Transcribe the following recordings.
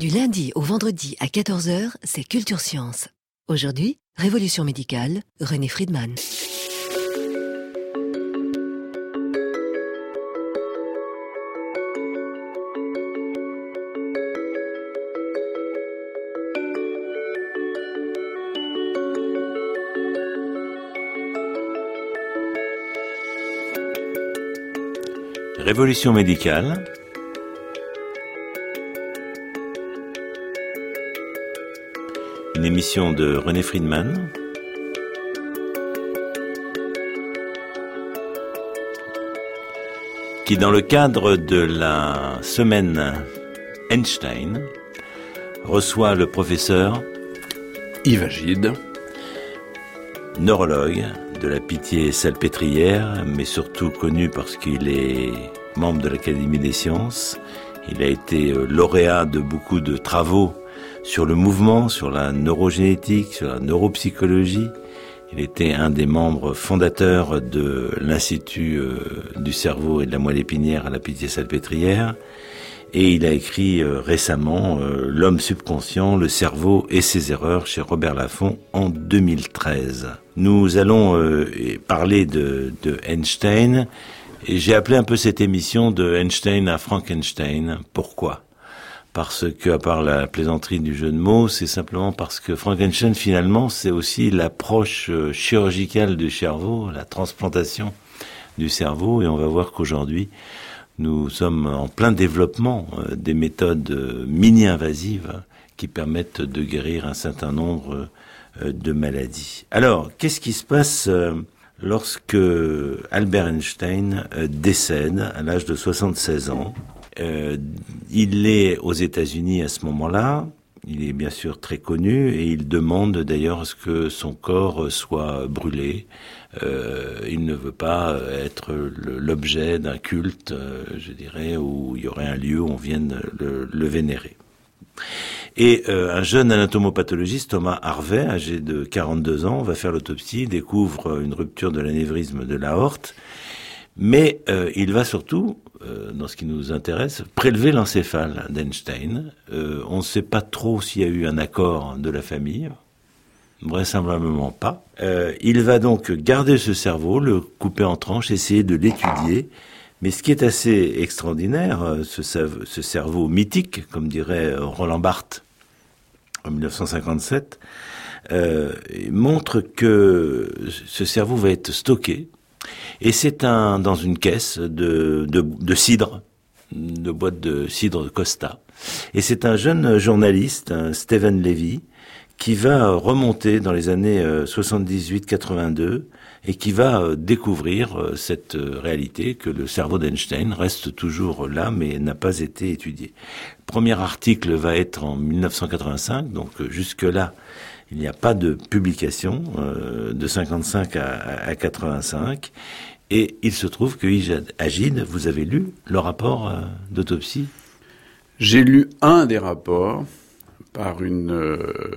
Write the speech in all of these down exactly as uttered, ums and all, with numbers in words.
Du lundi au vendredi à quatorze heures, c'est Culture Science. Aujourd'hui, Révolution médicale, René Friedman. Révolution médicale. Une émission de René Friedman. Qui, dans le cadre de la semaine Einstein, reçoit le professeur Yves Agide, neurologue de la Pitié-Salpêtrière, mais surtout connu parce qu'il est membre de l'Académie des sciences. Il a été lauréat de beaucoup de travaux sur le mouvement, sur la neurogénétique, sur la neuropsychologie. Il était un des membres fondateurs de l'Institut du cerveau et de la moelle épinière à la Pitié-Salpêtrière. Et il a écrit récemment « L'homme subconscient, le cerveau et ses erreurs » chez Robert Laffont en deux mille treize. Nous allons euh, parler de, de Einstein. Et j'ai appelé un peu cette émission de Einstein à Frankenstein. Pourquoi ? Parce que, à part la plaisanterie du jeu de mots, c'est simplement parce que Frankenstein, finalement, c'est aussi l'approche chirurgicale du cerveau, la transplantation du cerveau. Et on va voir qu'aujourd'hui, nous sommes en plein développement des méthodes mini-invasives qui permettent de guérir un certain nombre de maladies. Alors, qu'est-ce qui se passe lorsque Albert Einstein décède à l'âge de soixante-seize ans? Euh, il est aux États-Unis à ce moment-là. Il est bien sûr très connu et il demande d'ailleurs à ce que son corps soit brûlé. Euh, il ne veut pas être l'objet d'un culte, euh, je dirais, où il y aurait un lieu où on vienne le, le vénérer. Et euh, un jeune anatomopathologiste, Thomas Harvey, âgé de quarante-deux ans, va faire l'autopsie, découvre une rupture de l'anévrisme de l'aorte, mais euh, il va surtout, euh, dans ce qui nous intéresse, prélever l'encéphale d'Einstein. Euh, on ne sait pas trop s'il y a eu un accord de la famille, vraisemblablement pas. Euh, il va donc garder ce cerveau, le couper en tranches, essayer de l'étudier. Mais ce qui est assez extraordinaire, ce, ce cerveau mythique, comme dirait Roland Barthes en dix-neuf cent cinquante-sept, euh, montre que ce cerveau va être stocké. Et c'est un dans une caisse de, de, de cidre, de boîte de cidre Costa. Et c'est un jeune journaliste, Stephen Levy, qui va remonter dans les années soixante-dix-huit quatre-vingt-deux et qui va découvrir cette réalité que le cerveau d'Einstein reste toujours là mais n'a pas été étudié. Le premier article va être en dix-neuf cent quatre-vingt-cinq, donc jusque-là, il n'y a pas de publication euh, de cinquante-cinq à, à quatre-vingt-cinq. Et il se trouve que Yves Agide, vous avez lu le rapport euh, d'autopsie ? J'ai lu un des rapports par une euh,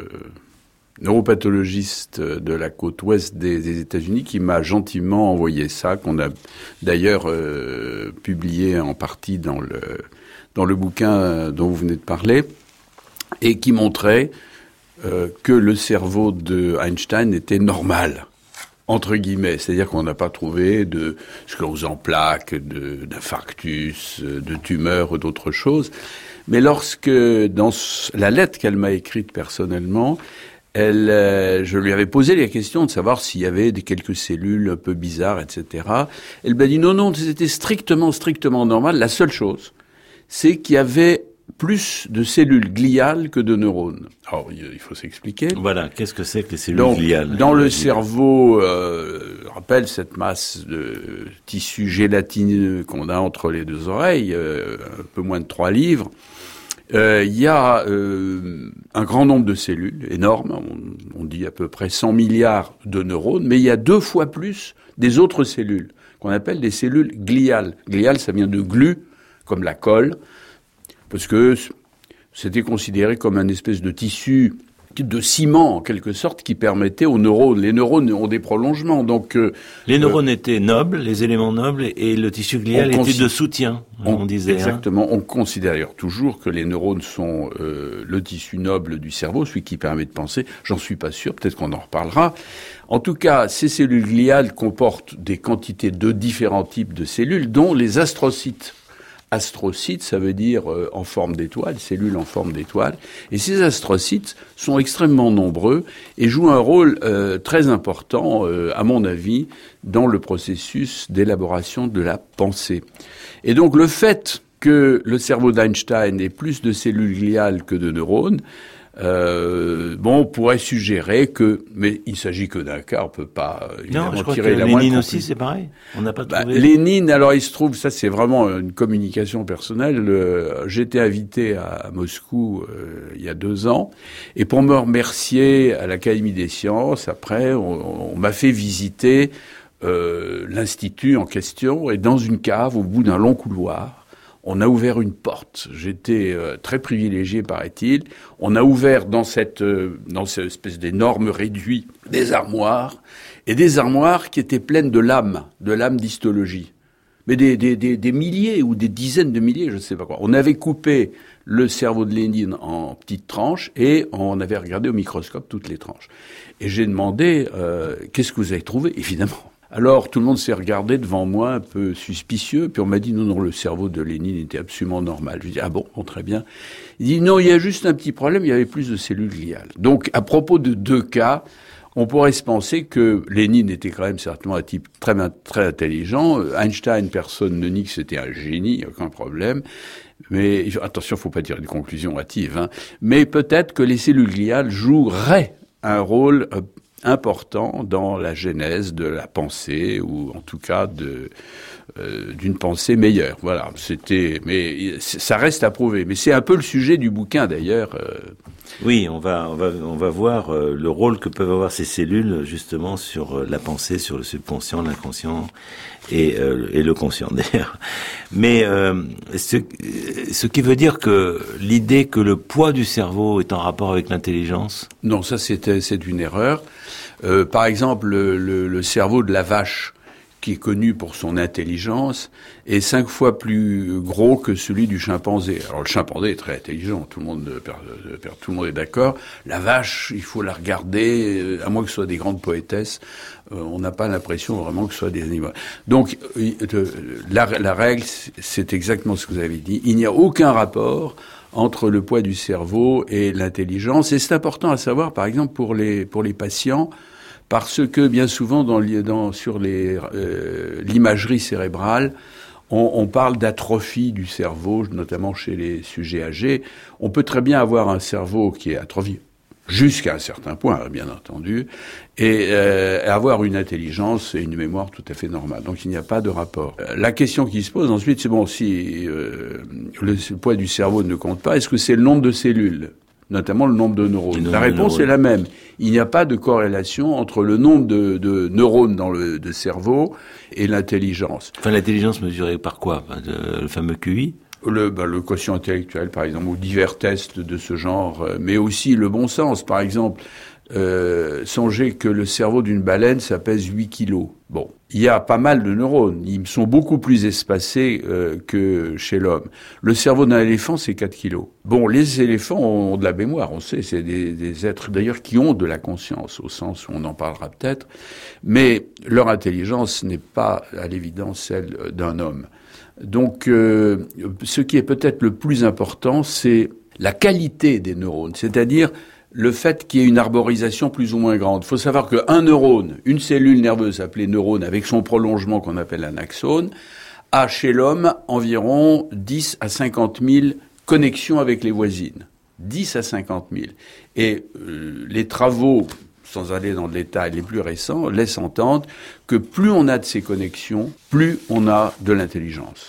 neuropathologiste de la côte ouest des, des États-Unis qui m'a gentiment envoyé ça, qu'on a d'ailleurs euh, publié en partie dans le, dans le bouquin dont vous venez de parler, et qui montrait euh, que le cerveau de Einstein était normal, entre guillemets, c'est-à-dire qu'on n'a pas trouvé de sclérose en plaques, de, d'infarctus, de tumeurs ou d'autres choses. Mais lorsque, dans la lettre qu'elle m'a écrite personnellement, elle, euh, je lui avais posé la question de savoir s'il y avait des quelques cellules un peu bizarres, et cetera. Elle m'a dit non, non, c'était strictement, strictement normal. La seule chose, c'est qu'il y avait plus de cellules gliales que de neurones. Alors, il faut s'expliquer. Voilà, qu'est-ce que c'est que les cellules Donc, gliales ? Dans le cerveau, euh, rappelle cette masse de tissu gélatineux qu'on a entre les deux oreilles, euh, un peu moins de trois livres. Il euh, y a euh, un grand nombre de cellules, énormes, on, on dit à peu près cent milliards de neurones, mais il y a deux fois plus des autres cellules, qu'on appelle des cellules gliales. Gliales, ça vient de glu, comme la colle, parce que c'était considéré comme un espèce de tissu de ciment en quelque sorte qui permettait aux neurones. Les neurones ont des prolongements, donc euh, les neurones euh, étaient nobles, les éléments nobles, et le tissu glial était consi- de soutien. On, on disait exactement. Hein. On considère d'ailleurs toujours que les neurones sont euh, le tissu noble du cerveau, celui qui permet de penser. J'en suis pas sûr. Peut-être qu'on en reparlera. En tout cas, ces cellules gliales comportent des quantités de différents types de cellules, dont les astrocytes. Astrocytes, ça veut dire euh, en forme d'étoile, cellules en forme d'étoile. Et ces astrocytes sont extrêmement nombreux et jouent un rôle euh, très important, euh, à mon avis, dans le processus d'élaboration de la pensée. Et donc le fait que le cerveau d'Einstein ait plus de cellules gliales que de neurones, Euh, bon, on pourrait suggérer que, mais il s'agit que d'un cas, on peut pas évidemment non, je crois tirer que la moindre Lénine conclusion. aussi, c'est pareil. On n'a pas trouvé. Bah, Lénine, alors il se trouve, ça c'est vraiment une communication personnelle. Euh, J'étais invité à, à Moscou euh, il y a deux ans, et pour me remercier à l'Académie des sciences, après, on, on m'a fait visiter euh, l'institut en question, et dans une cave, au bout d'un long couloir. On a ouvert une porte. J'étais euh, très privilégié, paraît-il. On a ouvert dans cette euh, dans cette espèce d'énorme réduit des armoires, et des armoires qui étaient pleines de lames, de lames d'histologie. Mais des, des, des, des milliers ou des dizaines de milliers, je ne sais pas quoi. On avait coupé le cerveau de Lénine en petites tranches et on avait regardé au microscope toutes les tranches. Et j'ai demandé euh, qu'est-ce que vous avez trouvé, évidemment. Alors, tout le monde s'est regardé devant moi, un peu suspicieux, puis on m'a dit non, non, le cerveau de Lénine était absolument normal. Je dis ah bon, bon, très bien. Il dit non, il y a juste un petit problème, il y avait plus de cellules gliales. Donc, à propos de deux cas, on pourrait se penser que Lénine était quand même certainement un type très, très intelligent. Einstein, personne ne nie que c'était un génie, aucun problème. Mais attention, faut pas dire une conclusion hâtive, hein. Mais peut-être que les cellules gliales joueraient un rôle euh, important dans la genèse de la pensée, ou en tout cas de euh, d'une pensée meilleure. Voilà, c'était, mais ça reste à prouver. Mais c'est un peu le sujet du bouquin d'ailleurs. Euh. Oui, on va on va on va voir euh, le rôle que peuvent avoir ces cellules justement sur euh, la pensée, sur le subconscient, l'inconscient et euh, et le conscient d'ailleurs. Mais euh, ce ce qui veut dire que l'idée que le poids du cerveau est en rapport avec l'intelligence. Non, ça c'était c'est une erreur. Euh, par exemple, le, le, le cerveau de la vache, qui est connu pour son intelligence, est cinq fois plus gros que celui du chimpanzé. Alors le chimpanzé est très intelligent, tout le monde, tout le monde est d'accord. La vache, il faut la regarder, à moins que ce soit des grandes poétesses, euh, on n'a pas l'impression vraiment que ce soit des animaux. Donc euh, la, la règle, c'est exactement ce que vous avez dit. Il n'y a aucun rapport entre le poids du cerveau et l'intelligence. Et c'est important à savoir, par exemple, pour les, pour les patients, parce que bien souvent, dans, dans, sur les, euh, l'imagerie cérébrale, on, on parle d'atrophie du cerveau, notamment chez les sujets âgés. On peut très bien avoir un cerveau qui est atrophié, jusqu'à un certain point, bien entendu, et euh, avoir une intelligence et une mémoire tout à fait normale. Donc il n'y a pas de rapport. La question qui se pose ensuite, c'est bon, si euh, le poids du cerveau ne compte pas, est-ce que c'est le nombre de cellules, notamment le nombre de neurones? nombre La réponse de est la même. Il n'y a pas de corrélation entre le nombre de, de neurones dans le de cerveau et l'intelligence. Enfin, l'intelligence mesurée par quoi? Le fameux Q I? Le, ben, le quotient intellectuel, par exemple, ou divers tests de ce genre, mais aussi le bon sens. Par exemple, euh, songez que le cerveau d'une baleine, ça pèse huit kilos. Bon, il y a pas mal de neurones. Ils sont beaucoup plus espacés euh, que chez l'homme. Le cerveau d'un éléphant, c'est quatre kilos. Bon, les éléphants ont de la mémoire, on sait. C'est des, des êtres, d'ailleurs, qui ont de la conscience, au sens où on en parlera peut-être. Mais leur intelligence n'est pas, à l'évidence, celle d'un homme. Donc, euh, ce qui est peut-être le plus important, c'est la qualité des neurones, c'est-à-dire le fait qu'il y ait une arborisation plus ou moins grande. Il faut savoir qu'un neurone, une cellule nerveuse appelée neurone, avec son prolongement qu'on appelle un axone, a chez l'homme environ dix à cinquante mille connexions avec les voisines. dix à cinquante mille. Et euh, les travaux, sans aller dans le détail les plus récents, laissent entendre que plus on a de ces connexions, plus on a de l'intelligence.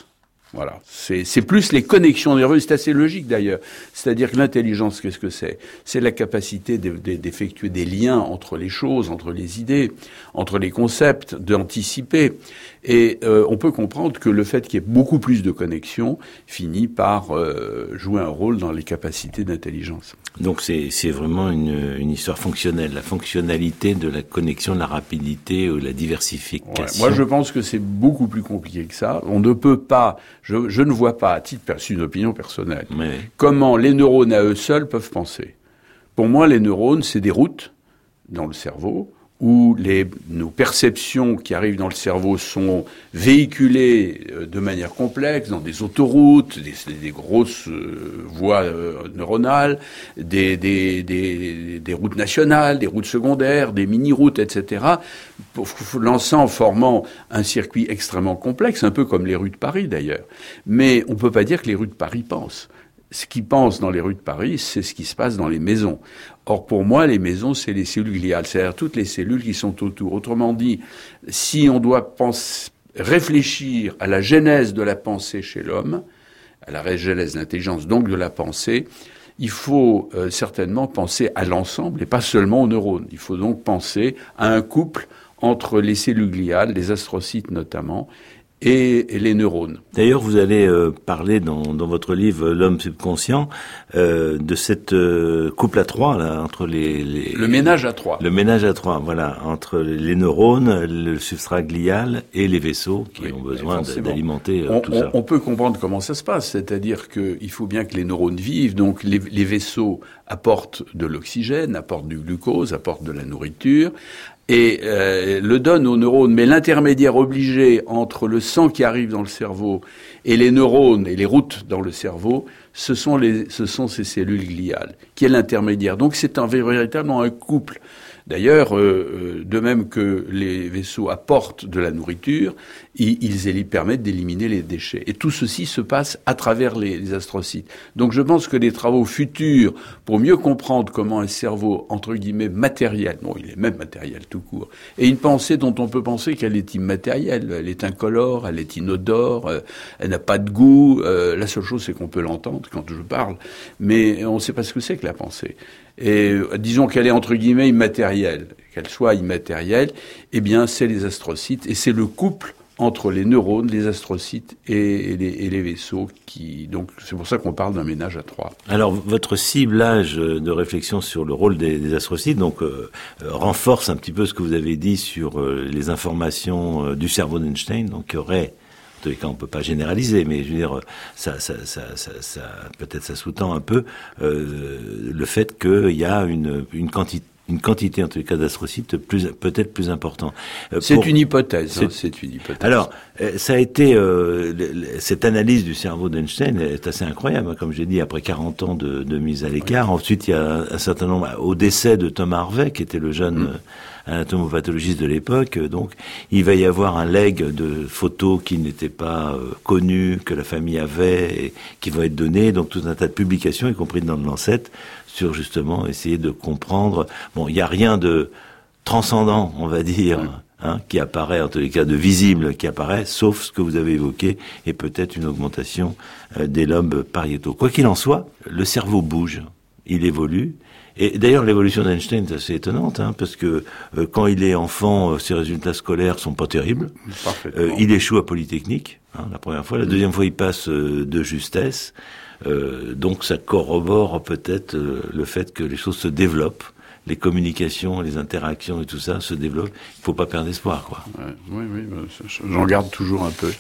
Voilà, c'est, c'est plus les connexions nerveuses, c'est assez logique d'ailleurs. C'est-à-dire que l'intelligence, qu'est-ce que c'est ? C'est la capacité de, de, d'effectuer des liens entre les choses, entre les idées, entre les concepts, d'anticiper. Et euh, on peut comprendre que le fait qu'il y ait beaucoup plus de connexions finit par euh, jouer un rôle dans les capacités d'intelligence. Donc c'est, c'est vraiment une, une histoire fonctionnelle, la fonctionnalité de la connexion, de la rapidité ou la diversification. Ouais, moi je pense que c'est beaucoup plus compliqué que ça. On ne peut pas, je, je ne vois pas, à titre perçu, une opinion personnelle, oui. comment les neurones à eux seuls peuvent penser. Pour moi, les neurones, c'est des routes dans le cerveau où les, nos perceptions qui arrivent dans le cerveau sont véhiculées de manière complexe dans des autoroutes, des, des grosses euh, voies euh, neuronales, des, des, des, des routes nationales, des routes secondaires, des mini-routes, et cetera, pour, l'ensemble formant un circuit extrêmement complexe, un peu comme les rues de Paris d'ailleurs. Mais on ne peut pas dire que les rues de Paris pensent. Ce qui pense dans les rues de Paris, c'est ce qui se passe dans les maisons. Or, pour moi, les maisons, c'est les cellules gliales, c'est-à-dire toutes les cellules qui sont autour. Autrement dit, si on doit penser, réfléchir à la genèse de la pensée chez l'homme, à la genèse de l'intelligence, donc de la pensée, il faut euh, certainement penser à l'ensemble et pas seulement aux neurones. Il faut donc penser à un couple entre les cellules gliales, les astrocytes notamment, et, et les neurones. D'ailleurs, vous allez euh, parler dans, dans votre livre L'homme subconscient euh, de cette euh, couple à trois là entre les, les le ménage à trois. Le ménage à trois, voilà, entre les neurones, le substrat glial et les vaisseaux qui oui, ont besoin d'alimenter euh, on, tout on, ça. On peut comprendre comment ça se passe, c'est-à-dire que il faut bien que les neurones vivent, donc les, les vaisseaux apportent de l'oxygène, apportent du glucose, apportent de la nourriture. Et euh, le donne aux neurones, mais l'intermédiaire obligé entre le sang qui arrive dans le cerveau et les neurones et les routes dans le cerveau, ce sont les, ce sont ces cellules gliales, qui est l'intermédiaire. Donc c'est un véritablement un couple. D'ailleurs, euh, de même que les vaisseaux apportent de la nourriture, ils, ils permettent d'éliminer les déchets. Et tout ceci se passe à travers les, les astrocytes. Donc je pense que les travaux futurs, pour mieux comprendre comment un cerveau, entre guillemets, matériel, non, il est même matériel tout court, et une pensée dont on peut penser qu'elle est immatérielle, elle est incolore, elle est inodore, euh, elle n'a pas de goût, euh, la seule chose c'est qu'on peut l'entendre quand je parle, mais on ne sait pas ce que c'est que la pensée. Et euh, disons qu'elle est entre guillemets immatérielle, qu'elle soit immatérielle, eh bien c'est les astrocytes et c'est le couple entre les neurones, les astrocytes et, et, les, et les vaisseaux qui donc c'est pour ça qu'on parle d'un ménage à trois. Alors votre ciblage de réflexion sur le rôle des, des astrocytes donc euh, renforce un petit peu ce que vous avez dit sur euh, les informations euh, du cerveau d'Einstein, donc il y aurait en tous les cas, on peut pas généraliser, mais je veux dire, ça, ça, ça, ça, ça peut-être ça sous-tend un peu euh, le fait qu'il y a une, une quantité. Une quantité, en tous les cas, d'astrocytes plus, peut-être plus important. Euh, c'est pour... une hypothèse. C'est... Hein, c'est une hypothèse. Alors, euh, ça a été euh, le, le, cette analyse du cerveau d'Einstein est assez incroyable, hein, comme j'ai dit, après quarante ans de, de mise à l'écart. Oui. Ensuite, il y a un, un certain nombre, au décès de Thomas Harvey, qui était le jeune mmh. euh, anatomopathologiste de l'époque. Donc, il va y avoir un legs de photos qui n'étaient pas euh, connues, que la famille avait, et qui vont être données. Donc, tout un tas de publications, y compris dans le Lancet, sur justement essayer de comprendre. Bon, il n'y a rien de transcendant, on va dire, oui. hein, qui apparaît, en tous les cas de visible, qui apparaît, sauf ce que vous avez évoqué, et peut-être une augmentation euh, des lobes pariétaux. Quoi qu'il en soit, le cerveau bouge, il évolue. Et d'ailleurs, l'évolution d'Einstein est assez étonnante, hein, parce que euh, quand il est enfant, euh, ses résultats scolaires sont pas terribles. Euh, il échoue à Polytechnique, hein, la première fois. La deuxième fois, il passe euh, de justesse. Euh, donc ça corrobore peut-être euh, le fait que les choses se développent, les communications, les interactions et tout ça se développent. Il faut pas perdre espoir, quoi. Ouais, oui, oui, j'en garde toujours un peu.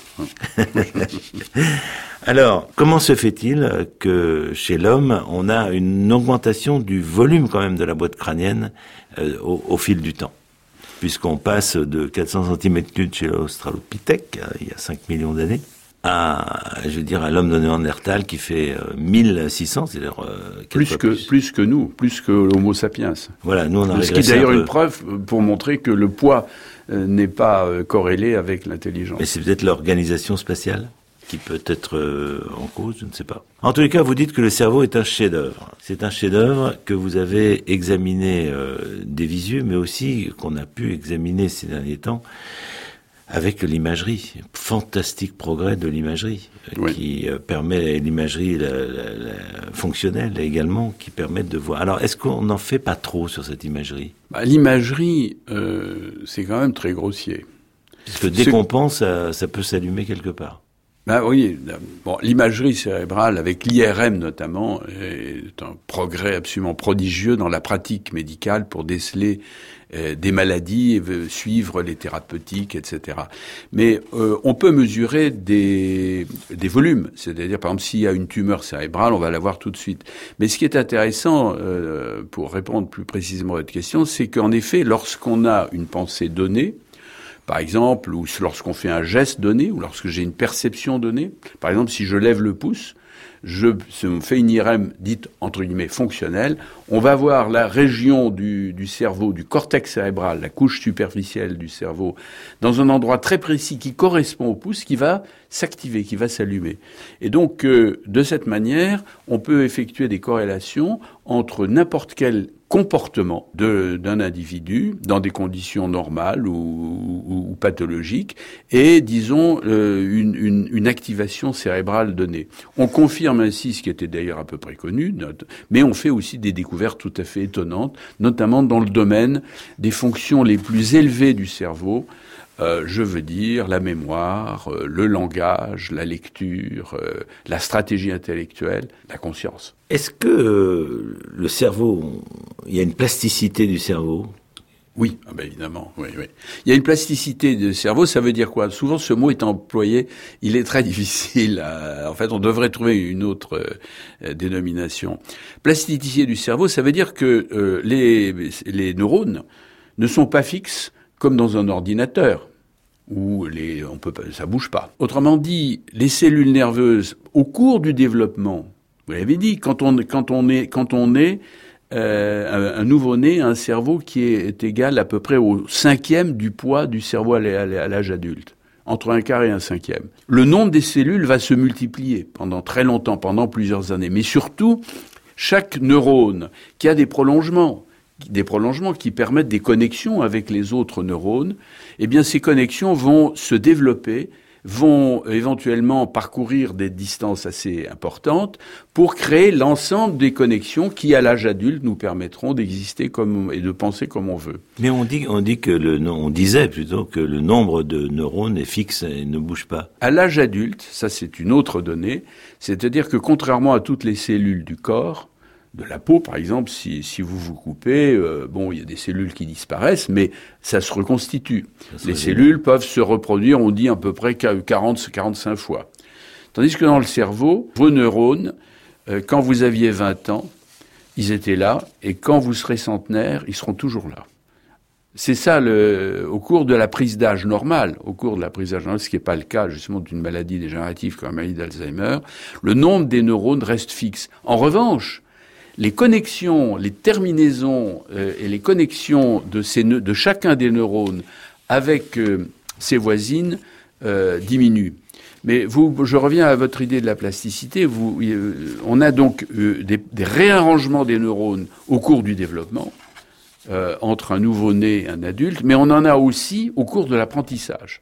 Alors, comment se fait-il que chez l'homme, on a une augmentation du volume quand même de la boîte crânienne euh, au, au fil du temps, puisqu'on passe de quatre cents centimètres cubes chez l'Australopithèque, euh, il y a cinq millions d'années, à, je veux dire, à l'homme de Néandertal qui fait euh, mille six cents, c'est-à-dire euh, plus que plus. plus que nous, plus que l'Homo sapiens. Voilà, nous on a ce qui est d'ailleurs une preuve pour montrer que le poids euh, n'est pas euh, corrélé avec l'intelligence. Mais c'est peut-être l'organisation spatiale qui peut être euh, en cause, je ne sais pas. En tous les cas, vous dites que le cerveau est un chef-d'œuvre. C'est un chef-d'œuvre que vous avez examiné euh, des visu, mais aussi qu'on a pu examiner ces derniers temps avec l'imagerie. Fantastique progrès de l'imagerie, oui. qui euh, permet l'imagerie la, la, la fonctionnelle également, qui permet de voir. Alors, est-ce qu'on n'en fait pas trop sur cette imagerie ? Bah, l'imagerie, euh, c'est quand même très grossier. Parce que dès c'est... qu'on pense, ça, ça peut s'allumer quelque part. Ben oui, bon, l'imagerie cérébrale, avec l'I R M notamment, est un progrès absolument prodigieux dans la pratique médicale pour déceler euh, des maladies, euh, suivre les thérapeutiques, et cetera. Mais euh, on peut mesurer des, des volumes, c'est-à-dire par exemple s'il y a une tumeur cérébrale, on va la voir tout de suite. Mais ce qui est intéressant, euh, pour répondre plus précisément à votre question, c'est qu'en effet, lorsqu'on a une pensée donnée, par exemple, ou lorsqu'on fait un geste donné, ou lorsque j'ai une perception donnée. Par exemple, si je lève le pouce, je fais une I R M dite, entre guillemets, fonctionnelle. On va voir la région du, du cerveau, du cortex cérébral, la couche superficielle du cerveau, dans un endroit très précis qui correspond au pouce, qui va s'activer, qui va s'allumer. Et donc, euh, de cette manière, on peut effectuer des corrélations entre n'importe quel comportement de, d'un individu dans des conditions normales ou, ou, ou pathologiques et, disons, euh, une, une, une activation cérébrale donnée. On confirme ainsi ce qui était d'ailleurs à peu près connu, mais on fait aussi des découvertes tout à fait étonnantes, notamment dans le domaine des fonctions les plus élevées du cerveau. Euh, je veux dire la mémoire, euh, le langage, la lecture, euh, la stratégie intellectuelle, la conscience. Est-ce que euh, le cerveau, il y a une plasticité du cerveau ? Oui, ah ben évidemment, oui, oui. Il y a une plasticité du cerveau, ça veut dire quoi ? Souvent, ce mot est employé, il est très difficile. À, en fait, on devrait trouver une autre euh, dénomination. Plasticité du cerveau, ça veut dire que euh, les, les neurones ne sont pas fixes comme dans un ordinateur, où les, on peut, ça bouge pas. Autrement dit, les cellules nerveuses, au cours du développement, vous l'avez dit, quand on, quand on est, quand on est euh, un, un nouveau-né, un cerveau qui est, est égal à peu près au cinquième du poids du cerveau à l'âge adulte, entre un quart et un cinquième. Le nombre des cellules va se multiplier pendant très longtemps, pendant plusieurs années, mais surtout, chaque neurone qui a des prolongements, des prolongements qui permettent des connexions avec les autres neurones, eh bien ces connexions vont se développer, vont éventuellement parcourir des distances assez importantes pour créer l'ensemble des connexions qui, à l'âge adulte, nous permettront d'exister comme et de penser comme on veut. Mais on dit, on dit que le, on disait plutôt que le nombre de neurones est fixe et ne bouge pas. À l'âge adulte, ça c'est une autre donnée, c'est-à-dire que contrairement à toutes les cellules du corps, de la peau, par exemple, si, si vous vous coupez, euh, bon, il y a des cellules qui disparaissent, mais ça se reconstitue. Les cellules peuvent se reproduire, on dit à peu près quarante à quarante-cinq fois. Tandis que dans le cerveau, vos neurones, euh, quand vous aviez vingt ans, ils étaient là, et quand vous serez centenaire, ils seront toujours là. C'est ça, le, au cours de la prise d'âge normale, au cours de la prise d'âge normale, ce qui n'est pas le cas justement d'une maladie dégénérative comme la maladie d'Alzheimer, le nombre des neurones reste fixe. En revanche, les connexions, les terminaisons euh, et les connexions de, ces ne- de chacun des neurones avec euh, ses voisines euh, diminuent. Mais vous, je reviens à votre idée de la plasticité. Vous, euh, on a donc euh, des, des réarrangements des neurones au cours du développement euh, entre un nouveau-né et un adulte, mais on en a aussi au cours de l'apprentissage.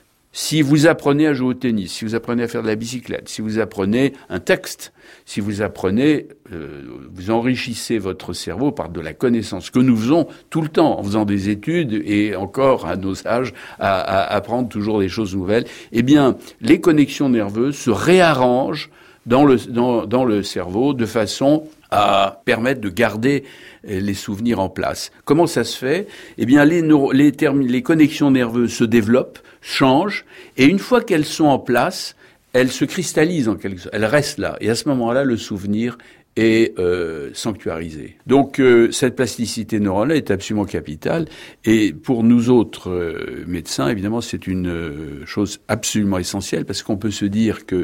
Si vous apprenez à jouer au tennis, si vous apprenez à faire de la bicyclette, si vous apprenez un texte, si vous apprenez, euh, vous enrichissez votre cerveau par de la connaissance, que nous faisons tout le temps, en faisant des études et encore à nos âges, à, à apprendre toujours des choses nouvelles, eh bien, les connexions nerveuses se réarrangent dans le, dans, dans le cerveau de façon à permettre de garder les souvenirs en place. Comment ça se fait ? Eh bien, les, neuro- les, termes, les connexions nerveuses se développent, changent, et une fois qu'elles sont en place, elles se cristallisent en quelque sorte, elles restent là. Et à ce moment-là, le souvenir est euh, sanctuarisé. Donc, euh, cette plasticité neuronale est absolument capitale. Et pour nous autres euh, médecins, évidemment, c'est une euh, chose absolument essentielle, parce qu'on peut se dire que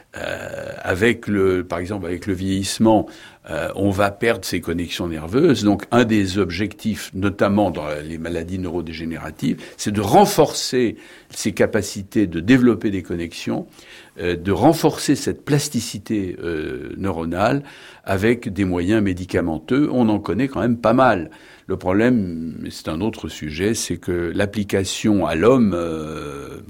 Euh, avec le, par exemple, avec le vieillissement, euh, on va perdre ces connexions nerveuses. Donc, un des objectifs, notamment dans les maladies neurodégénératives, c'est de renforcer ces capacités de développer des connexions, euh, de renforcer cette plasticité euh, neuronale avec des moyens médicamenteux. On en connaît quand même pas mal. Le problème, c'est un autre sujet, c'est que l'application à l'homme euh,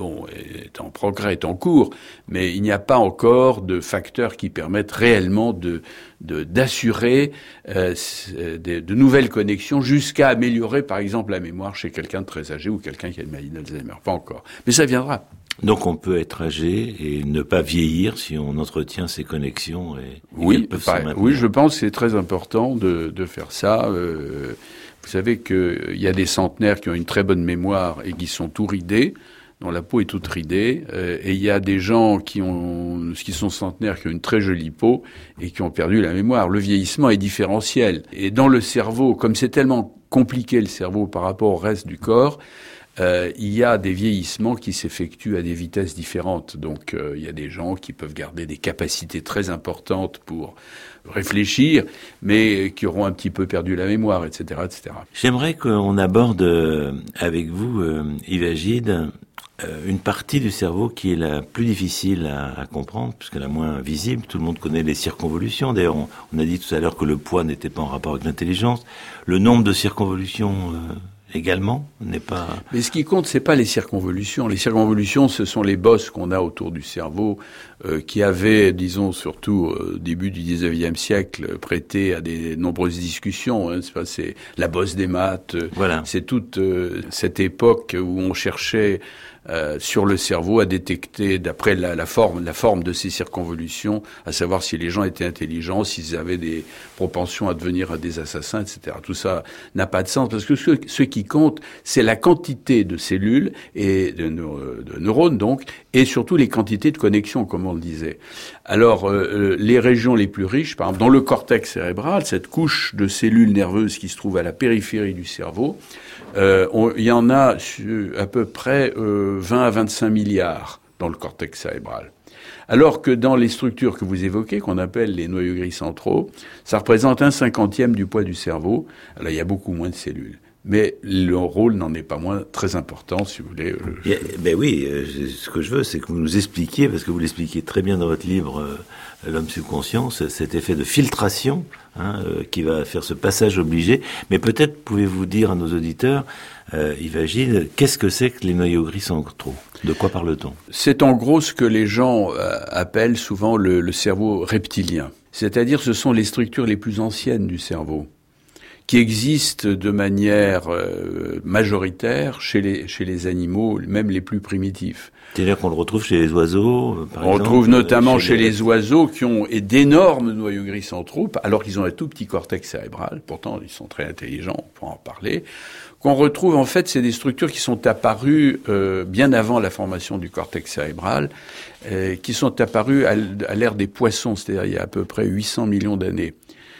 bon, est en progrès, est en cours, mais il n'y a pas encore de facteurs qui permettent réellement de, de d'assurer euh, de, de nouvelles connexions jusqu'à améliorer, par exemple, la mémoire chez quelqu'un de très âgé ou quelqu'un qui a une maladie d'Alzheimer. Pas encore, mais ça viendra. Donc on peut être âgé et ne pas vieillir si on entretient ces connexions. Et, et oui, pareil, oui, je pense que c'est très important de, de faire ça. Euh, vous savez qu'il y a des centenaires qui ont une très bonne mémoire et qui sont tout ridés, dont la peau est toute ridée, euh, et il y a des gens qui ont, qui sont centenaires, qui ont une très jolie peau et qui ont perdu la mémoire. Le vieillissement est différentiel. Et dans le cerveau, comme c'est tellement compliqué le cerveau par rapport au reste du corps, Euh, il y a des vieillissements qui s'effectuent à des vitesses différentes. Donc, euh, il y a des gens qui peuvent garder des capacités très importantes pour réfléchir, mais qui auront un petit peu perdu la mémoire, et cetera, et cetera. J'aimerais qu'on aborde euh, avec vous, euh, Yves Agide, euh, une partie du cerveau qui est la plus difficile à, à comprendre, puisque la moins visible. Tout le monde connaît les circonvolutions. D'ailleurs, on, on a dit tout à l'heure que le poids n'était pas en rapport avec l'intelligence. Le nombre de circonvolutions... Euh, également, n'est pas... Mais ce qui compte, c'est pas les circonvolutions. Les circonvolutions, ce sont les bosses qu'on a autour du cerveau, euh, qui avaient, disons, surtout au début du dix-neuvième siècle, prêté à des nombreuses discussions. Hein. C'est, pas, c'est la bosse des maths. Voilà. C'est toute euh, cette époque où on cherchait Euh, sur le cerveau à détecter, d'après la, la forme, la forme de ces circonvolutions, à savoir si les gens étaient intelligents, s'ils avaient des propensions à devenir des assassins, et cetera. Tout ça n'a pas de sens parce que ce, ce qui compte, c'est la quantité de cellules et de, de neurones donc, et surtout les quantités de connexions, comme on le disait. Alors, euh, les régions les plus riches, par exemple, dans le cortex cérébral, cette couche de cellules nerveuses qui se trouve à la périphérie du cerveau, euh, on, il y en a à peu près euh, vingt à vingt-cinq milliards dans le cortex cérébral. Alors que dans les structures que vous évoquez, qu'on appelle les noyaux gris centraux, ça représente un cinquantième du poids du cerveau. Alors, il y a beaucoup moins de cellules. Mais le rôle n'en est pas moins très important, si vous voulez. Je... Yeah, ben oui, euh, ce que je veux, c'est que vous nous expliquiez, parce que vous l'expliquez très bien dans votre livre euh, L'homme subconscient, cet effet de filtration hein, euh, qui va faire ce passage obligé. Mais peut-être pouvez-vous dire à nos auditeurs, euh, Yves Agide, qu'est-ce que c'est que les noyaux gris centraux ? De quoi parle-t-on ? C'est en gros ce que les gens euh, appellent souvent le, le cerveau reptilien. C'est-à-dire ce sont les structures les plus anciennes du cerveau, qui existent de manière euh, majoritaire chez les, chez les animaux, même les plus primitifs. C'est-à-dire qu'on le retrouve chez les oiseaux, par On exemple, retrouve notamment chez, chez les... les oiseaux qui ont d'énormes noyaux gris centraux, alors qu'ils ont un tout petit cortex cérébral. Pourtant, ils sont très intelligents, on peut en parler. Qu'on retrouve, en fait, c'est des structures qui sont apparues euh, bien avant la formation du cortex cérébral, euh, qui sont apparues à, à l'ère des poissons, c'est-à-dire il y a à peu près huit cents millions d'années.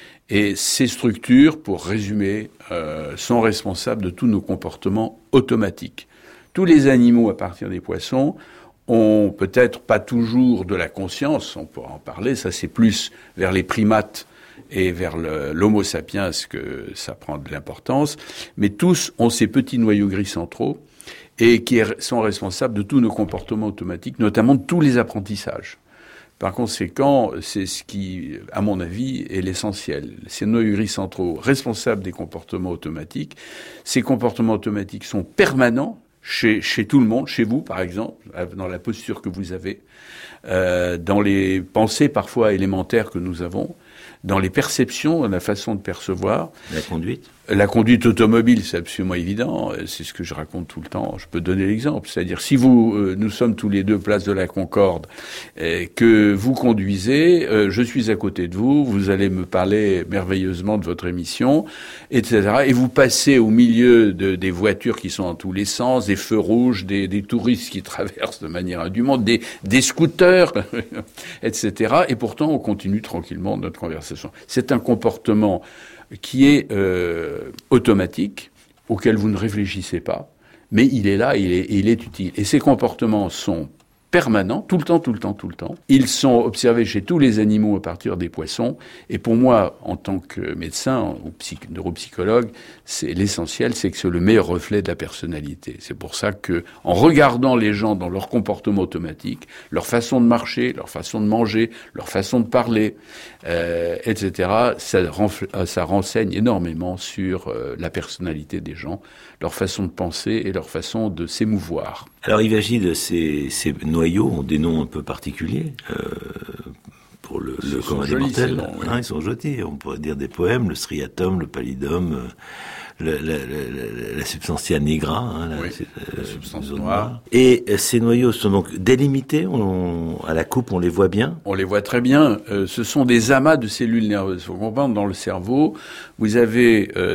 Et ces structures, pour résumer, euh, sont responsables de tous nos comportements automatiques. Tous les animaux, à partir des poissons, ont peut-être pas toujours de la conscience, on pourra en parler, ça c'est plus vers les primates et vers le, l'homo sapiens que ça prend de l'importance, mais tous ont ces petits noyaux gris centraux et qui sont responsables de tous nos comportements automatiques, notamment de tous les apprentissages. Par conséquent, c'est ce qui, à mon avis, est l'essentiel. Ces noyaux gris centraux responsables des comportements automatiques. Ces comportements automatiques sont permanents chez, chez tout le monde, chez vous par exemple, dans la posture que vous avez, euh, dans les pensées parfois élémentaires que nous avons, dans les perceptions, dans la façon de percevoir. La conduite. La conduite automobile, c'est absolument évident. C'est ce que je raconte tout le temps. Je peux donner l'exemple. C'est-à-dire, si vous, euh, nous sommes tous les deux place de la Concorde, et que vous conduisez, euh, je suis à côté de vous, vous allez me parler merveilleusement de votre émission, et cetera. Et vous passez au milieu de, des voitures qui sont dans tous les sens, des feux rouges, des, des touristes qui traversent de manière indumante, des, des scooters, et cetera. Et pourtant, on continue tranquillement notre conversation. C'est un comportement qui est euh, automatique, auquel vous ne réfléchissez pas, mais il est là, il est, il est utile. Et ces comportements sont permanents, tout le temps, tout le temps, tout le temps. Ils sont observés chez tous les animaux à partir des poissons. Et pour moi, en tant que médecin ou psy- neuropsychologue, c'est l'essentiel, c'est que c'est le meilleur reflet de la personnalité. C'est pour ça que, en regardant les gens dans leur comportement automatique, leur façon de marcher, leur façon de manger, leur façon de parler, euh, et cetera, ça, renf- ça renseigne énormément sur euh, la personnalité des gens, leur façon de penser et leur façon de s'émouvoir. Alors il s'agit de ces, ces noyaux, ont des noms un peu particuliers. Euh, pour le, le commun des mortels, noms, oui. hein, ils sont jolis. On pourrait dire des poèmes, le striatum, le pallidum, euh, le, la, la, la substantia nigra, hein, la, oui, la, la substance noire. noire. Et euh, ces noyaux sont donc délimités. On, à la coupe, on les voit bien. On les voit très bien. Euh, ce sont des amas de cellules nerveuses. Il faut comprendre, dans le cerveau, vous avez euh,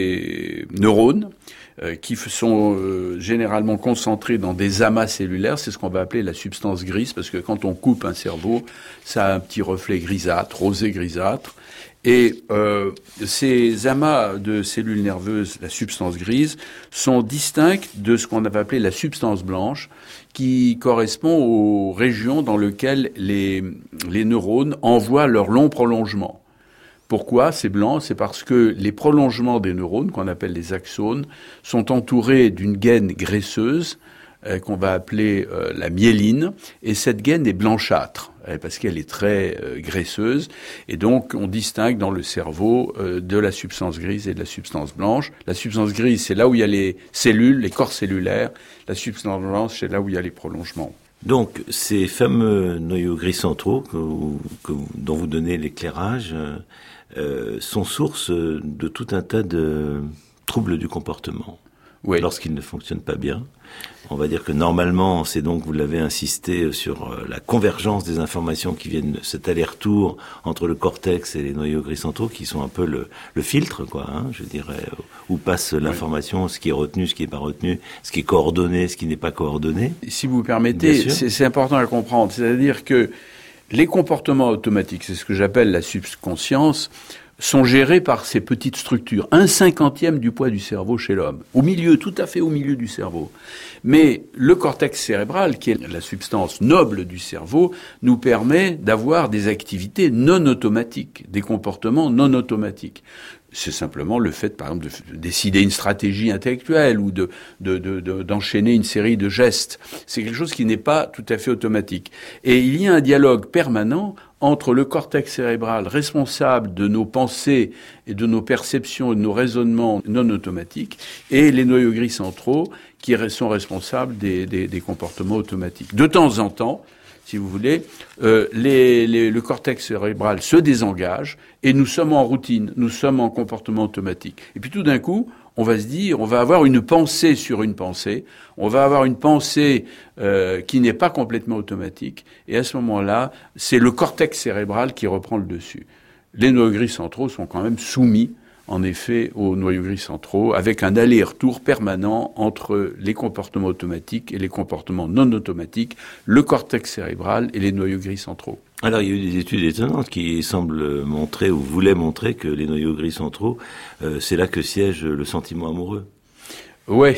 des neurones euh, qui sont euh, généralement concentrés dans des amas cellulaires. C'est ce qu'on va appeler la substance grise, parce que quand on coupe un cerveau, ça a un petit reflet grisâtre, rosé grisâtre. Et euh, ces amas de cellules nerveuses, la substance grise, sont distincts de ce qu'on va appeler la substance blanche, qui correspond aux régions dans lesquelles les, les neurones envoient leur long prolongement. Pourquoi c'est blanc? C'est parce que les prolongements des neurones, qu'on appelle les axones, sont entourés d'une gaine graisseuse euh, qu'on va appeler euh, la myéline, et cette gaine est blanchâtre euh, parce qu'elle est très euh, graisseuse, et donc on distingue dans le cerveau euh, de la substance grise et de la substance blanche. La substance grise, c'est là où il y a les cellules, les corps cellulaires. La substance blanche, c'est là où il y a les prolongements. Donc, ces fameux noyaux gris centraux que vous, que vous, dont vous donnez l'éclairage euh, euh, sont source de tout un tas de troubles du comportement. Oui. Lorsqu'ils ne fonctionnent pas bien. On va dire que normalement, c'est donc, vous l'avez insisté, sur la convergence des informations qui viennent, cet aller-retour entre le cortex et les noyaux gris centraux, qui sont un peu le, le filtre, quoi, hein, je dirais, où passe l'information, ce qui est retenu, ce qui n'est pas retenu, ce qui est coordonné, ce qui n'est pas coordonné. Si vous permettez, c'est, c'est important à comprendre. C'est-à-dire que les comportements automatiques, c'est ce que j'appelle la subconscience, sont gérés par ces petites structures, un cinquantième du poids du cerveau chez l'homme, au milieu, tout à fait au milieu du cerveau. Mais le cortex cérébral, qui est la substance noble du cerveau, nous permet d'avoir des activités non automatiques, des comportements non automatiques. C'est simplement le fait, par exemple, de décider une stratégie intellectuelle ou de, de, de, de, d'enchaîner une série de gestes. C'est quelque chose qui n'est pas tout à fait automatique. Et il y a un dialogue permanent entre le cortex cérébral responsable de nos pensées et de nos perceptions et de nos raisonnements non automatiques et les noyaux gris centraux qui sont responsables des, des, des comportements automatiques. De temps en temps, si vous voulez, euh, les, les, le cortex cérébral se désengage et nous sommes en routine, nous sommes en comportement automatique. Et puis tout d'un coup, on va se dire, on va avoir une pensée sur une pensée, on va avoir une pensée euh, qui n'est pas complètement automatique, et à ce moment-là, c'est le cortex cérébral qui reprend le dessus. Les noyaux gris centraux sont quand même soumis, en effet, aux noyaux gris centraux, avec un aller-retour permanent entre les comportements automatiques et les comportements non automatiques, le cortex cérébral et les noyaux gris centraux. Alors, il y a eu des études étonnantes qui semblent montrer, ou voulaient montrer, que les noyaux gris centraux, euh, c'est là que siège le sentiment amoureux. Ouais.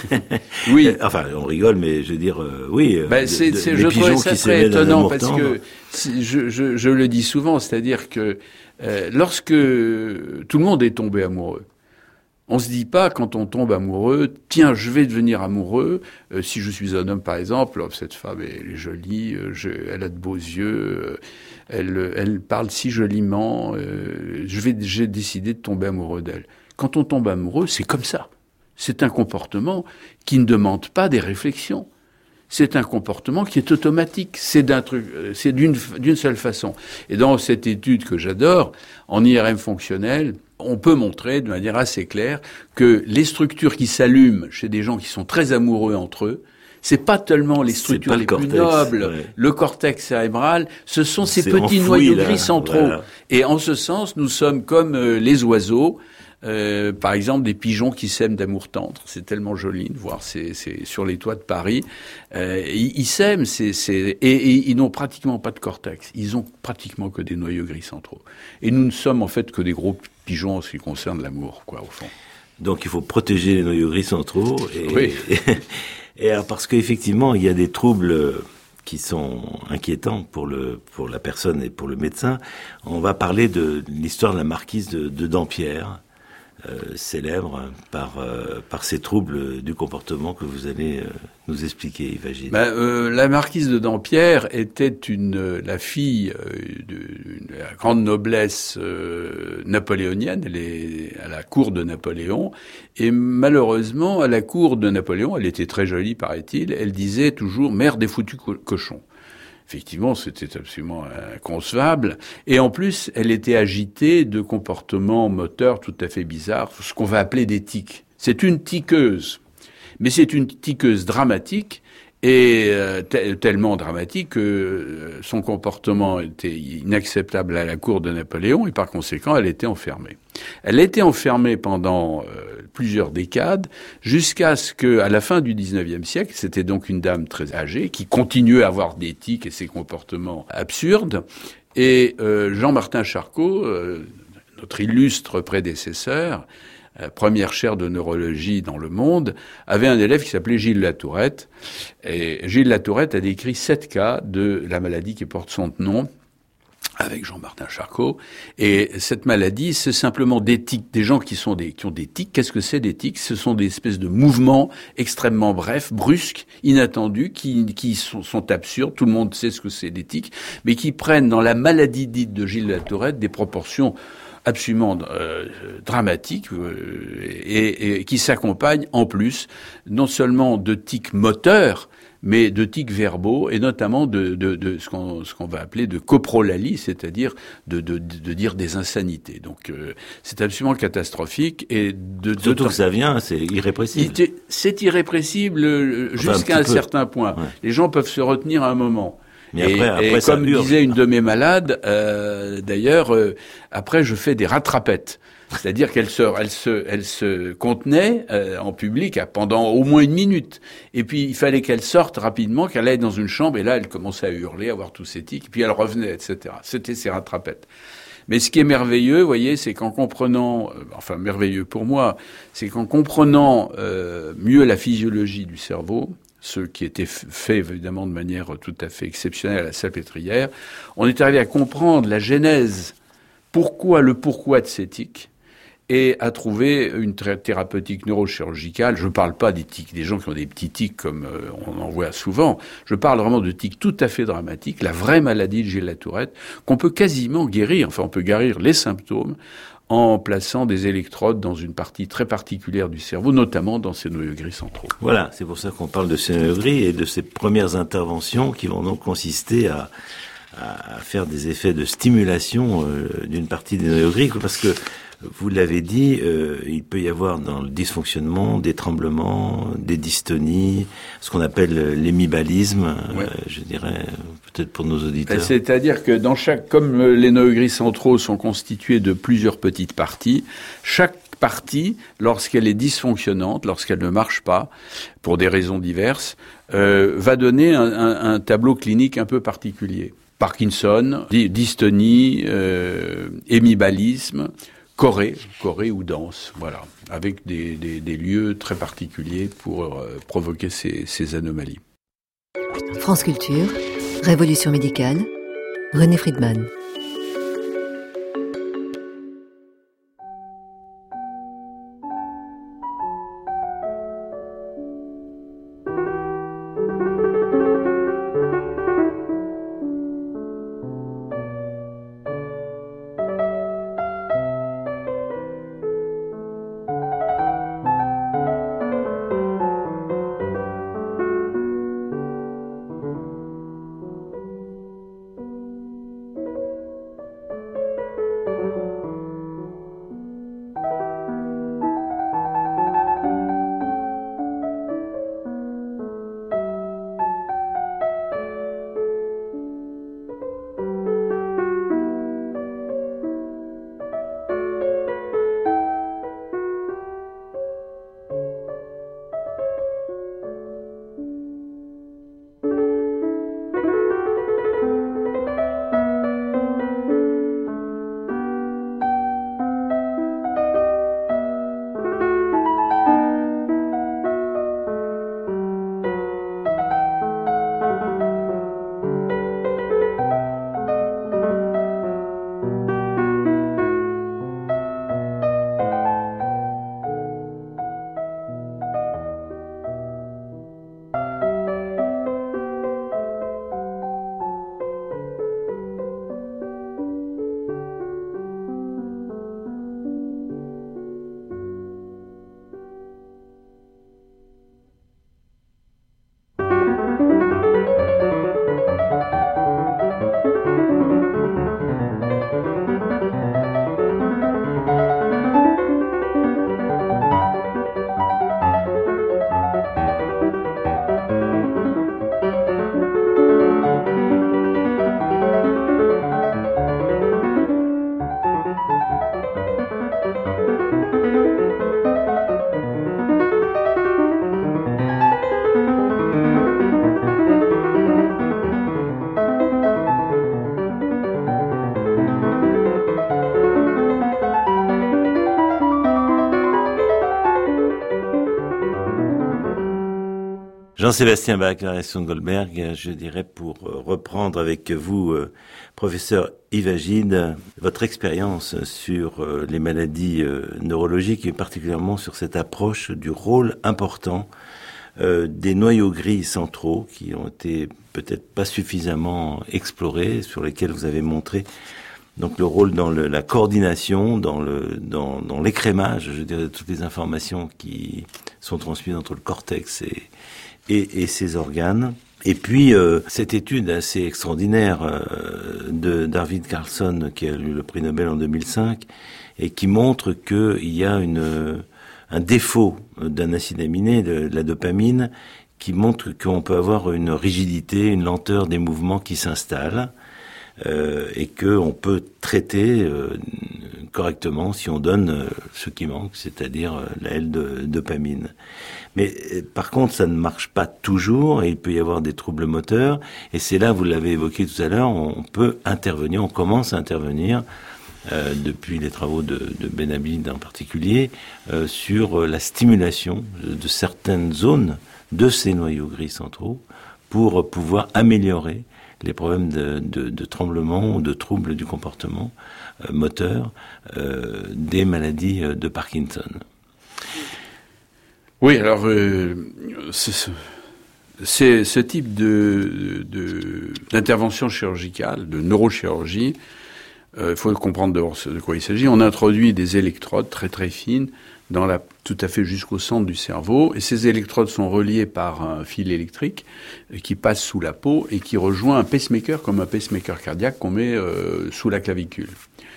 Oui. Enfin, on rigole, mais je veux dire, euh, oui. Ben, c'est, de, c'est, de, je trouvais ça très étonnant parce tendre. que je, je, je le dis souvent, c'est-à-dire que euh, lorsque tout le monde est tombé amoureux, on se dit pas quand on tombe amoureux, tiens, je vais devenir amoureux. Euh, si je suis un homme, par exemple, oh, cette femme elle est jolie, euh, je, elle a de beaux yeux, euh, elle, elle parle si joliment. Euh, je vais, j'ai décidé de tomber amoureux d'elle. Quand on tombe amoureux, c'est comme ça. C'est un comportement qui ne demande pas des réflexions. C'est un comportement qui est automatique. C'est d'un truc, c'est d'une, d'une seule façon. Et dans cette étude que j'adore, en I R M fonctionnel, on peut montrer de manière assez claire que les structures qui s'allument chez des gens qui sont très amoureux entre eux, c'est pas tellement les structures les cortex, plus nobles, ouais. Le cortex cérébral, ce sont ces c'est petits enfoui, noyaux là, gris centraux. Voilà. Et en ce sens, nous sommes comme euh, les oiseaux. Euh, par exemple, des pigeons qui s'aiment d'amour tendre. C'est tellement joli de voir c'est, c'est sur les toits de Paris. Euh, ils, ils s'aiment, c'est, c'est, et, et ils n'ont pratiquement pas de cortex. Ils ont pratiquement que des noyaux gris centraux. Et nous ne sommes en fait que des gros pigeons en ce qui concerne l'amour, quoi, au fond. Donc il faut protéger les noyaux gris centraux. Et, oui. et, et alors, parce qu'effectivement, il y a des troubles qui sont inquiétants pour le pour la personne et pour le médecin. On va parler de l'histoire de la marquise de, de Dampierre. euh, célèbre par, euh, par ces troubles du comportement que vous allez euh, nous expliquer, Yves. Ben, euh, la marquise de Dampierre était une, la fille euh, de, de la grande noblesse euh, napoléonienne. Elle est à la cour de Napoléon. Et malheureusement, à la cour de Napoléon, elle était très jolie, paraît-il, elle disait toujours « mère des foutus co- cochons ». Effectivement, c'était absolument inconcevable. Et en plus, elle était agitée de comportements moteurs tout à fait bizarres, ce qu'on va appeler des tics. C'est une tiqueuse. Mais c'est une tiqueuse dramatique, et euh, t- tellement dramatique que euh, son comportement était inacceptable à la cour de Napoléon, et par conséquent, elle était enfermée. Elle était enfermée pendant euh, plusieurs décades, jusqu'à ce que, à la fin du dix-neuvième siècle, c'était donc une dame très âgée, qui continuait à avoir des tics et ses comportements absurdes, et euh, Jean-Martin Charcot, euh, notre illustre prédécesseur, Euh, première chaire de neurologie dans le monde, avait un élève qui s'appelait Gilles Latourette. Et Gilles Latourette a décrit sept cas de la maladie qui porte son nom, avec Jean-Martin Charcot. Et cette maladie, c'est simplement des tics, des gens qui sont des, qui ont des tics. Qu'est-ce que c'est des tics? Ce sont des espèces de mouvements extrêmement brefs, brusques, inattendus, qui, qui sont, sont absurdes. Tout le monde sait ce que c'est des tics, mais qui prennent dans la maladie dite de Gilles Latourette des proportions absolument euh, dramatique euh, et, et qui s'accompagne en plus non seulement de tics moteurs, mais de tics verbaux et notamment de, de, de ce qu'on ce qu'on va appeler de coprolalie, c'est-à-dire de, de, de dire des insanités. Donc euh, c'est absolument catastrophique et de surtout que ça vient, c'est irrépressible. C'est irrépressible enfin, jusqu'à un, un certain point. Ouais. Les gens peuvent se retenir à un moment. Mais et, après, après, et ça comme hurle. disait une de mes malades, euh, d'ailleurs, euh, après je fais des rattrapettes, c'est-à-dire qu'elle se, elle se, elle se contenait euh, en public pendant au moins une minute, et puis il fallait qu'elle sorte rapidement, qu'elle aille dans une chambre, et là elle commençait à hurler, à avoir tous ses tics, puis elle revenait, et cetera. C'était ses rattrapettes. Mais ce qui est merveilleux, vous voyez, c'est qu'en comprenant, euh, enfin merveilleux pour moi, c'est qu'en comprenant euh, mieux la physiologie du cerveau, ce qui était fait évidemment de manière tout à fait exceptionnelle à la Salpêtrière, on est arrivé à comprendre la genèse, pourquoi, le pourquoi de ces tics, et à trouver une thérapeutique neurochirurgicale. Je ne parle pas des tics, des gens qui ont des petits tics comme euh, on en voit souvent. Je parle vraiment de tics tout à fait dramatiques, la vraie maladie de Gilles Latourette, qu'on peut quasiment guérir. Enfin, on peut guérir les symptômes en plaçant des électrodes dans une partie très particulière du cerveau, notamment dans ces noyaux gris centraux. Voilà, c'est pour ça qu'on parle de ces noyaux gris et de ces premières interventions qui vont donc consister à, à faire des effets de stimulation euh, d'une partie des noyaux gris, parce que vous l'avez dit, euh, il peut y avoir dans le dysfonctionnement des tremblements, des dystonies, ce qu'on appelle l'hémibalisme, ouais. euh, je dirais, peut-être pour nos auditeurs. C'est-à-dire que dans chaque, comme les noyaux gris centraux sont constitués de plusieurs petites parties, chaque partie, lorsqu'elle est dysfonctionnante, lorsqu'elle ne marche pas, pour des raisons diverses, euh, va donner un, un, un tableau clinique un peu particulier. Parkinson, dystonie, euh, hémibalisme, Corée, Corée ou danse, voilà, avec des, des, des lieux très particuliers pour euh, provoquer ces, ces anomalies. France Culture, Révolution médicale, René Friedman. Jean-Sébastien Baclaresson-Goldberg, je dirais pour reprendre avec vous, euh, professeur Yves Agide, votre expérience sur euh, les maladies euh, neurologiques et particulièrement sur cette approche du rôle important euh, des noyaux gris centraux qui ont été peut-être pas suffisamment explorés, sur lesquels vous avez montré donc le rôle dans le, la coordination, dans le dans, dans l'écrémage, je dirais, de toutes les informations qui sont transmises entre le cortex et et, et ses organes. Et puis euh, cette étude assez extraordinaire euh, de d'Arvid Carlsson, qui a eu le prix Nobel en deux mille cinq, et qui montre que il y a une un défaut d'un acide aminé, de, de la dopamine, qui montre qu'on peut avoir une rigidité, une lenteur des mouvements qui s'installent. Euh, et que on peut traiter euh, correctement si on donne euh, ce qui manque, c'est-à-dire euh, la L de dopamine. Mais euh, par contre, ça ne marche pas toujours et il peut y avoir des troubles moteurs. Et c'est là, vous l'avez évoqué tout à l'heure, on peut intervenir, on commence à intervenir euh, depuis les travaux de, de Benabid en particulier euh, sur euh, la stimulation de, de certaines zones de ces noyaux gris centraux pour pouvoir améliorer les problèmes de, de, de tremblement ou de troubles du comportement euh, moteur euh, des maladies de Parkinson. Oui, alors euh, c'est, c'est ce type de, de d'intervention chirurgicale, de neurochirurgie. Il euh, faut comprendre d'abord de quoi il s'agit. On introduit des électrodes très très fines dans la, tout à fait jusqu'au centre du cerveau, et ces électrodes sont reliées par un fil électrique qui passe sous la peau et qui rejoint un pacemaker, comme un pacemaker cardiaque qu'on met euh, sous la clavicule.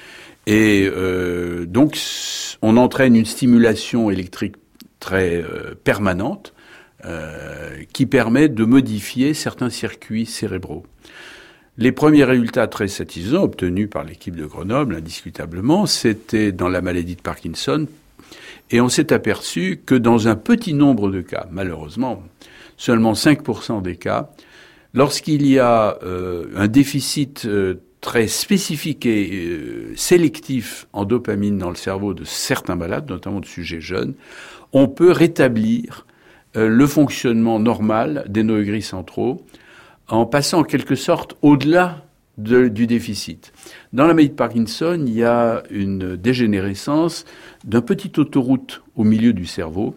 Et euh, donc, on entraîne une stimulation électrique très euh, permanente euh, qui permet de modifier certains circuits cérébraux. Les premiers résultats très satisfaisants obtenus par l'équipe de Grenoble, indiscutablement, c'était dans la maladie de Parkinson. Et on s'est aperçu que dans un petit nombre de cas, malheureusement, seulement cinq pour cent des cas, lorsqu'il y a euh, un déficit euh, très spécifique et euh, sélectif en dopamine dans le cerveau de certains malades, notamment de sujets jeunes, on peut rétablir euh, le fonctionnement normal des noyaux gris centraux en passant en quelque sorte au-delà De, du déficit. Dans la maladie de Parkinson, il y a une dégénérescence d'un petit autoroute au milieu du cerveau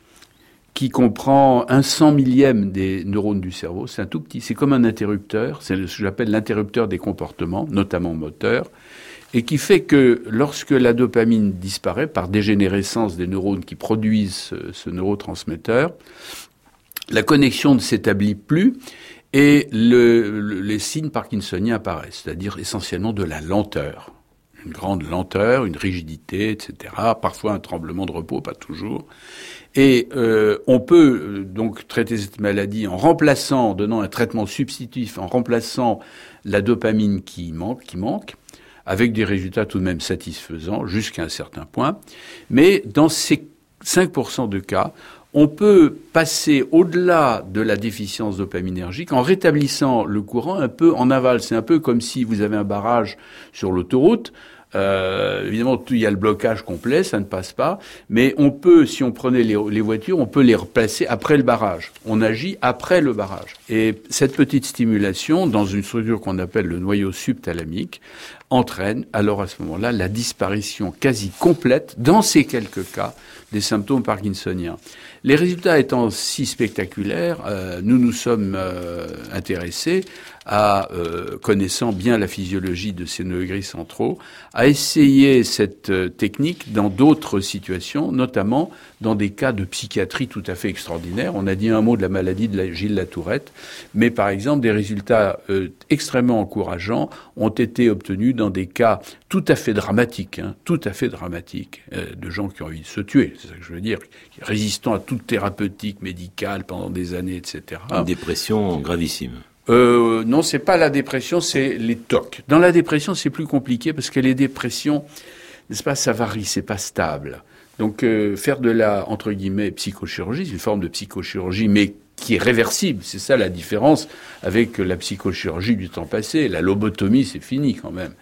qui comprend un cent millième des neurones du cerveau. C'est un tout petit, c'est comme un interrupteur, c'est ce que j'appelle l'interrupteur des comportements, notamment moteurs, et qui fait que lorsque la dopamine disparaît par dégénérescence des neurones qui produisent ce, ce neurotransmetteur, la connexion ne s'établit plus. Et le, le, les signes parkinsoniens apparaissent, c'est-à-dire essentiellement de la lenteur. Une grande lenteur, une rigidité, et cetera. Parfois un tremblement de repos, pas toujours. Et euh, on peut euh, donc traiter cette maladie en remplaçant, en donnant un traitement substitutif, en remplaçant la dopamine qui manque, qui manque, avec des résultats tout de même satisfaisants jusqu'à un certain point. Mais dans ces cinq pour cent de cas, on peut passer au-delà de la déficience dopaminergique en rétablissant le courant un peu en aval. C'est un peu comme si vous avez un barrage sur l'autoroute. Euh, évidemment, il y a le blocage complet, ça ne passe pas. Mais on peut, si on prenait les, les voitures, on peut les replacer après le barrage. On agit après le barrage. Et cette petite stimulation, dans une structure qu'on appelle le noyau subthalamique, entraîne alors à ce moment-là la disparition quasi complète, dans ces quelques cas, des symptômes parkinsoniens. Les résultats étant si spectaculaires, euh, nous nous sommes euh, intéressés à, euh, connaissant bien la physiologie de ces noyaux gris centraux, à essayer cette euh, technique dans d'autres situations, notamment dans des cas de psychiatrie tout à fait extraordinaires. On a dit un mot de la maladie de la, Gilles Latourette, mais par exemple des résultats euh, extrêmement encourageants ont été obtenus dans des cas tout à fait dramatiques, hein, tout à fait dramatiques, euh, de gens qui ont envie de se tuer, c'est ça que je veux dire, résistant à toute thérapeutique médicale pendant des années, et cetera. Une dépression gravissime. Euh, non, c'est pas la dépression, c'est les T O C. Dans la dépression, c'est plus compliqué parce que les dépressions, n'est-ce pas, ça varie, c'est pas stable. Donc, euh, faire de la, entre guillemets, psychochirurgie, c'est une forme de psychochirurgie, mais qui est réversible. C'est ça la différence avec la psychochirurgie du temps passé. La lobotomie, c'est fini quand même.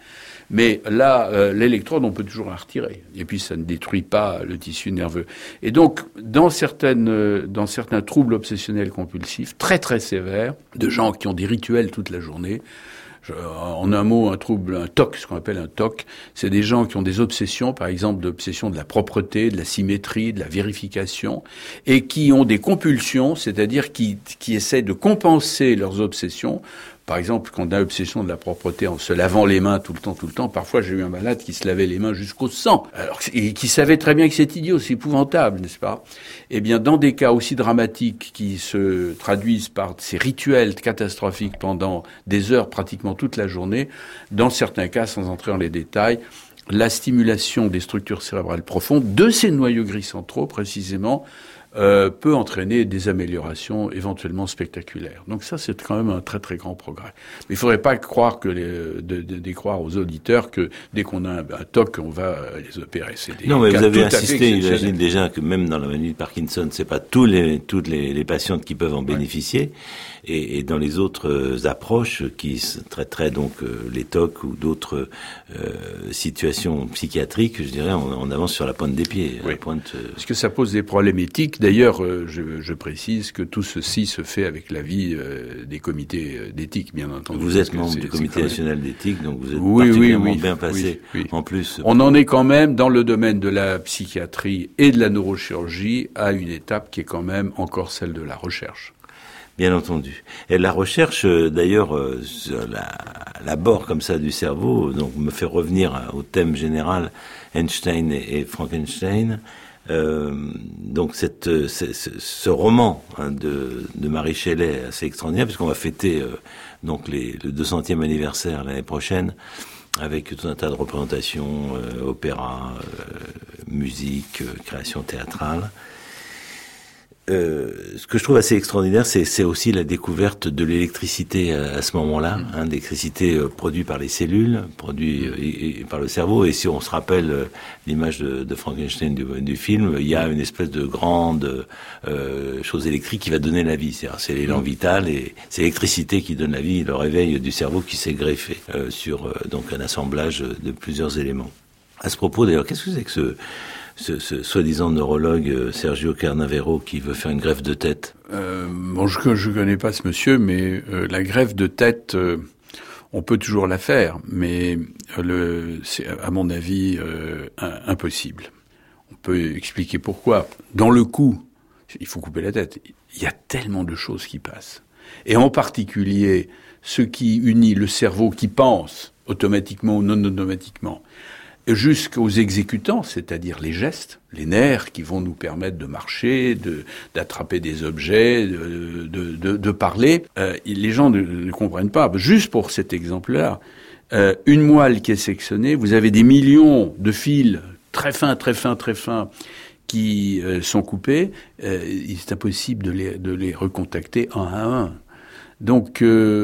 Mais là, euh, l'électrode, on peut toujours la retirer. Et puis, ça ne détruit pas le tissu nerveux. Et donc, dans certaines, euh, dans certains troubles obsessionnels compulsifs, très très sévères, de gens qui ont des rituels toute la journée, je, en un mot, un trouble, un T O C, ce qu'on appelle un T O C, c'est des gens qui ont des obsessions, par exemple, d'obsession de la propreté, de la symétrie, de la vérification, et qui ont des compulsions, c'est-à-dire qui, qui essaient de compenser leurs obsessions. Par exemple, quand on a l'obsession de la propreté en se lavant les mains tout le temps, tout le temps, parfois j'ai eu un malade qui se lavait les mains jusqu'au sang, alors, et qui savait très bien que c'est idiot, c'est épouvantable, n'est-ce pas? Eh bien, dans des cas aussi dramatiques qui se traduisent par ces rituels catastrophiques pendant des heures, pratiquement toute la journée, dans certains cas, sans entrer dans les détails, la stimulation des structures cérébrales profondes, de ces noyaux gris centraux précisément, Euh, peut entraîner des améliorations éventuellement spectaculaires. Donc ça, c'est quand même un très très grand progrès. Mais il faudrait pas croire que les, de, de, de croire aux auditeurs que dès qu'on a un, un T O C, on va les opérer. C'est des non, mais cas vous avez tout à fait insisté, exceptionnels. j'imagine déjà que même dans la maladie de Parkinson, c'est pas tous les toutes les, les patientes qui peuvent en bénéficier. Ouais. Et, et dans les autres approches qui traiteraient donc euh, les T O C ou d'autres euh, situations psychiatriques, je dirais, on, on avance sur la pointe des pieds. Oui. La pointe, euh... Parce que ça pose des problèmes éthiques. D'ailleurs, euh, je, je précise que tout ceci se fait avec l'avis euh, des comités d'éthique, bien entendu. Vous êtes membre du comité national d'éthique, donc vous êtes oui, particulièrement oui, oui, bien passé. Oui, oui. En plus, on en est quand même dans le domaine de la psychiatrie et de la neurochirurgie à une étape qui est quand même encore celle de la recherche. Bien entendu. Et la recherche, d'ailleurs, euh, la, la bord comme ça du cerveau, donc me fait revenir au thème général Einstein et, et Frankenstein. Euh, donc cette, ce, ce roman hein, de, de Mary Shelley est assez extraordinaire puisqu'on va fêter euh, donc les, le deux centième anniversaire l'année prochaine avec tout un tas de représentations, euh, opéra, euh, musique, euh, création théâtrale. Euh, ce que je trouve assez extraordinaire, c'est, c'est aussi la découverte de l'électricité à, à ce moment-là, mmh. hein, d'électricité euh, produite par les cellules, produite euh, et, et par le cerveau. Et si on se rappelle euh, l'image de, de Frankenstein du, du film, il y a une espèce de grande euh, chose électrique qui va donner la vie. C'est-à-dire, c'est l'élan mmh. vital et c'est l'électricité qui donne la vie, le réveil du cerveau qui s'est greffé euh, sur euh, donc un assemblage de plusieurs éléments. À ce propos, d'ailleurs, qu'est-ce que c'est que ce Ce, ce soi-disant neurologue euh, Sergio Carnavero qui veut faire une greffe de tête? euh, Bon, je ne connais pas ce monsieur, mais euh, la greffe de tête, euh, on peut toujours la faire, mais euh, le, c'est à mon avis euh, un, impossible. On peut expliquer pourquoi. Dans le coup, il faut couper la tête. Il y a tellement de choses qui passent. Et en particulier, ce qui unit le cerveau qui pense, automatiquement ou non automatiquement, jusqu'aux exécutants, c'est-à-dire les gestes, les nerfs qui vont nous permettre de marcher, de, d'attraper des objets, de, de, de, de parler. Euh, les gens ne, ne comprennent pas. Juste pour cet exemple-là, euh, une moelle qui est sectionnée, vous avez des millions de fils très fins, très fins, très fins qui euh, sont coupés. Euh, c'est impossible de les, de les recontacter un à un. Donc,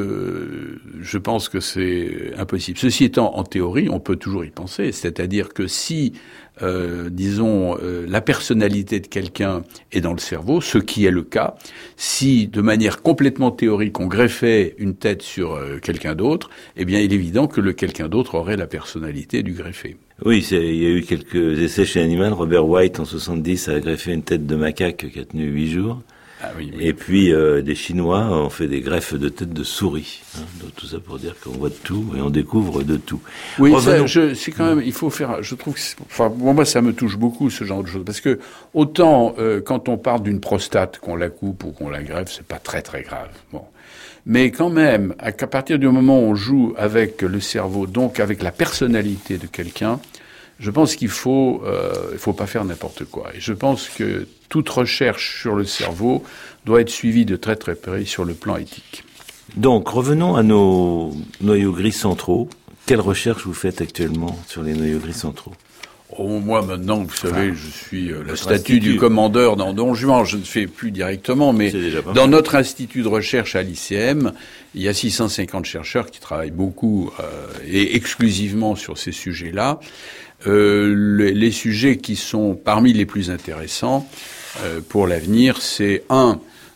euh, je pense que c'est impossible. Ceci étant, en théorie, on peut toujours y penser. C'est-à-dire que si, euh, disons, euh, la personnalité de quelqu'un est dans le cerveau, ce qui est le cas, si, de manière complètement théorique, on greffait une tête sur euh, quelqu'un d'autre, eh bien, il est évident que le quelqu'un d'autre aurait la personnalité du greffé. Oui, c'est, il y a eu quelques essais chez Animal. Robert White, en soixante-dix, a greffé une tête de macaque qui a tenu huit jours. Ah oui, oui. Et puis euh, des Chinois ont fait des greffes de tête de souris. Hein, donc tout ça pour dire qu'on voit de tout et on découvre de tout. Oui, ça, je, c'est quand même. Il faut faire. Je trouve que, enfin, pour moi, ça me touche beaucoup ce genre de choses parce que autant euh, quand on parle d'une prostate, qu'on la coupe ou qu'on la greffe, c'est pas très très grave. Bon, mais quand même, à, à partir du moment où on joue avec le cerveau, donc avec la personnalité de quelqu'un. Je pense qu'il faut, euh, il faut pas faire n'importe quoi. Et je pense que toute recherche sur le cerveau doit être suivie de très très près sur le plan éthique. Donc, revenons à nos noyaux gris centraux. Quelle recherche vous faites actuellement sur les noyaux gris centraux? Oh, moi, maintenant, vous savez, je suis euh, le statut du commandeur dans Don Juan. Je ne fais plus directement, mais dans notre institut de recherche à l'I C M, il y a six cent cinquante chercheurs qui travaillent beaucoup euh, et exclusivement sur ces sujets-là. Euh, les, les sujets qui sont parmi les plus intéressants euh, pour l'avenir, c'est un,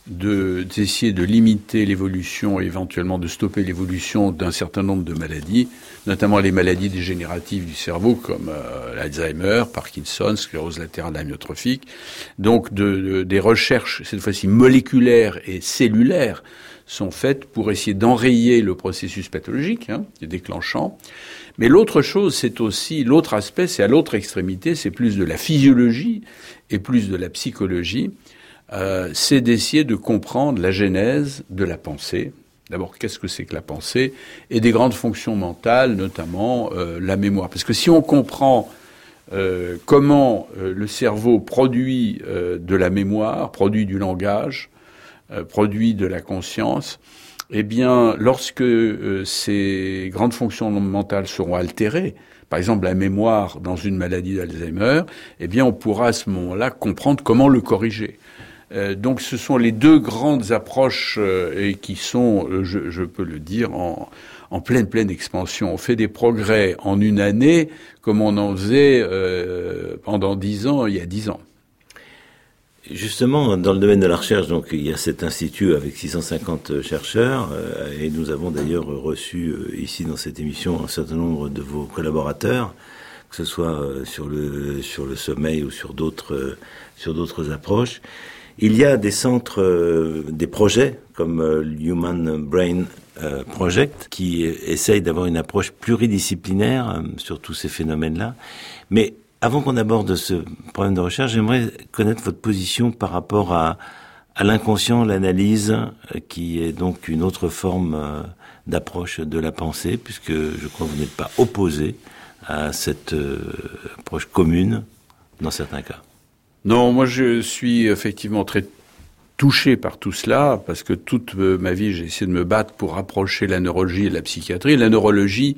de, d'essayer de limiter l'évolution et éventuellement de stopper l'évolution d'un certain nombre de maladies, notamment les maladies dégénératives du cerveau comme euh, l'Alzheimer, Parkinson, sclérose latérale amyotrophique. Donc de, de, des recherches, cette fois-ci moléculaires et cellulaires, sont faites pour essayer d'enrayer le processus pathologique, hein, qui est déclenchant. Mais l'autre chose, c'est aussi, l'autre aspect, c'est à l'autre extrémité, c'est plus de la physiologie et plus de la psychologie. Euh, c'est d'essayer de comprendre la genèse de la pensée. D'abord, qu'est-ce que c'est que la pensée? Et des grandes fonctions mentales, notamment euh, la mémoire. Parce que si on comprend euh, comment euh, le cerveau produit euh, de la mémoire, produit du langage, euh, produit de la conscience, eh bien, lorsque euh, ces grandes fonctions mentales seront altérées, par exemple la mémoire dans une maladie d'Alzheimer, eh bien, on pourra à ce moment-là comprendre comment le corriger. Euh, donc, ce sont les deux grandes approches euh, et qui sont, euh, je, je peux le dire, en, en pleine pleine expansion. On fait des progrès en une année comme on en faisait euh, pendant dix ans, il y a dix ans. Justement, dans le domaine de la recherche, donc il y a cet institut avec six cent cinquante chercheurs, euh, et nous avons d'ailleurs reçu euh, ici dans cette émission un certain nombre de vos collaborateurs, que ce soit euh, sur le sur le sommeil ou sur d'autres euh, sur d'autres approches. Il y a des centres, euh, des projets comme euh, l'Human Brain euh, Project qui essayent d'avoir une approche pluridisciplinaire euh, sur tous ces phénomènes-là, mais avant qu'on aborde ce problème de recherche, j'aimerais connaître votre position par rapport à, à l'inconscient, l'analyse, qui est donc une autre forme euh, d'approche de la pensée, puisque je crois que vous n'êtes pas opposé à cette euh, approche commune dans certains cas. Non, moi je suis effectivement très touché par tout cela, parce que toute ma vie, j'ai essayé de me battre pour rapprocher la neurologie et la psychiatrie. La neurologie,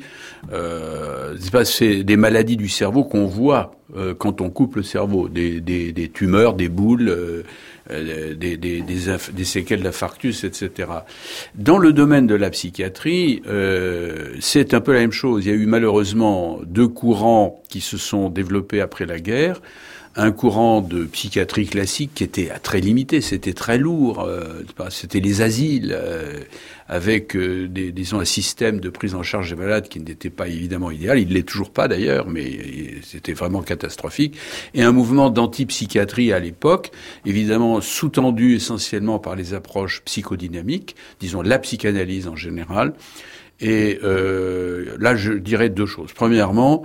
euh, c'est pas c'est des maladies du cerveau qu'on voit euh, quand on coupe le cerveau, des, des, des tumeurs, des boules, euh, des, des, des, inf- des séquelles d'infarctus, et cetera. Dans le domaine de la psychiatrie, euh, c'est un peu la même chose. Il y a eu malheureusement deux courants qui se sont développés après la guerre. Un courant de psychiatrie classique qui était très limité, c'était très lourd, euh, c'était les asiles, euh, avec euh, des, disons, un système de prise en charge des malades qui n'était pas évidemment idéal, il ne l'est toujours pas d'ailleurs, mais c'était vraiment catastrophique, et un mouvement d'anti-psychiatrie à l'époque, évidemment sous-tendu essentiellement par les approches psychodynamiques, disons la psychanalyse en général, et euh, là je dirais deux choses. Premièrement,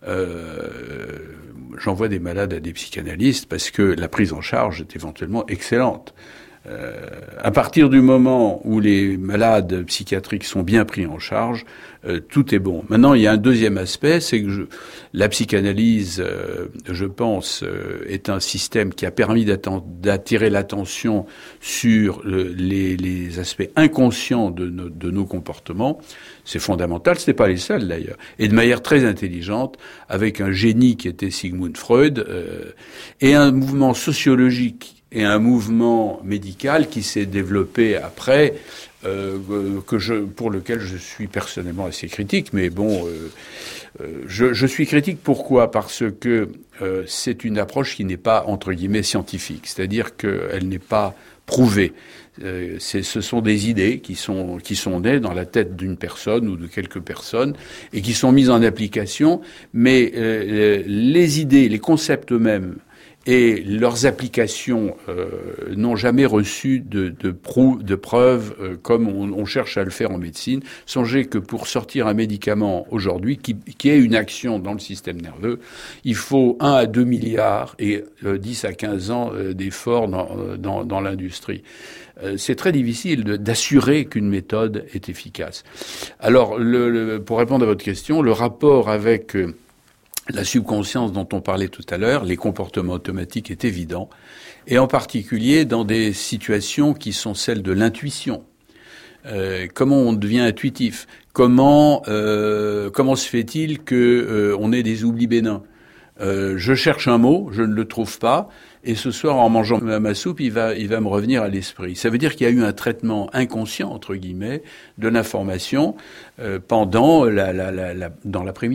euh, j'envoie des malades à des psychanalystes parce que la prise en charge est éventuellement excellente. Euh, à partir du moment où les malades psychiatriques sont bien pris en charge, euh, tout est bon. Maintenant, il y a un deuxième aspect, c'est que je, la psychanalyse, euh, je pense, euh, est un système qui a permis d'attirer l'attention sur le, les, les aspects inconscients de, no, de nos comportements. C'est fondamental, ce n'est pas les seuls d'ailleurs. Et de manière très intelligente, avec un génie qui était Sigmund Freud, euh, et un mouvement sociologique et un mouvement médical qui s'est développé après, euh, que je, pour lequel je suis personnellement assez critique. Mais bon, euh, euh, je, je suis critique pourquoi ? Parce que euh, c'est une approche qui n'est pas, entre guillemets, scientifique. C'est-à-dire qu'elle n'est pas prouvée. Euh, c'est, ce sont des idées qui sont, qui sont nées dans la tête d'une personne ou de quelques personnes et qui sont mises en application. Mais euh, les idées, les concepts eux-mêmes, et leurs applications euh, n'ont jamais reçu de, de, prou- de preuves euh, comme on, on cherche à le faire en médecine. Songez que pour sortir un médicament aujourd'hui qui, qui ait une action dans le système nerveux, il faut un à deux milliards et euh, dix à quinze ans euh, d'efforts dans, dans, dans l'industrie. Euh, c'est très difficile de, d'assurer qu'une méthode est efficace. Alors, le, le, pour répondre à votre question, le rapport avec euh, la subconscience dont on parlait tout à l'heure, les comportements automatiques est évident, et en particulier dans des situations qui sont celles de l'intuition. Euh, comment on devient intuitif ? Comment euh, comment se fait-il que euh, on ait des oublis bénins ? euh, Je cherche un mot, je ne le trouve pas, et ce soir, en mangeant ma, ma soupe, il va il va me revenir à l'esprit. Ça veut dire qu'il y a eu un traitement inconscient entre guillemets de l'information euh, pendant la, la, la, la dans l'après-midi.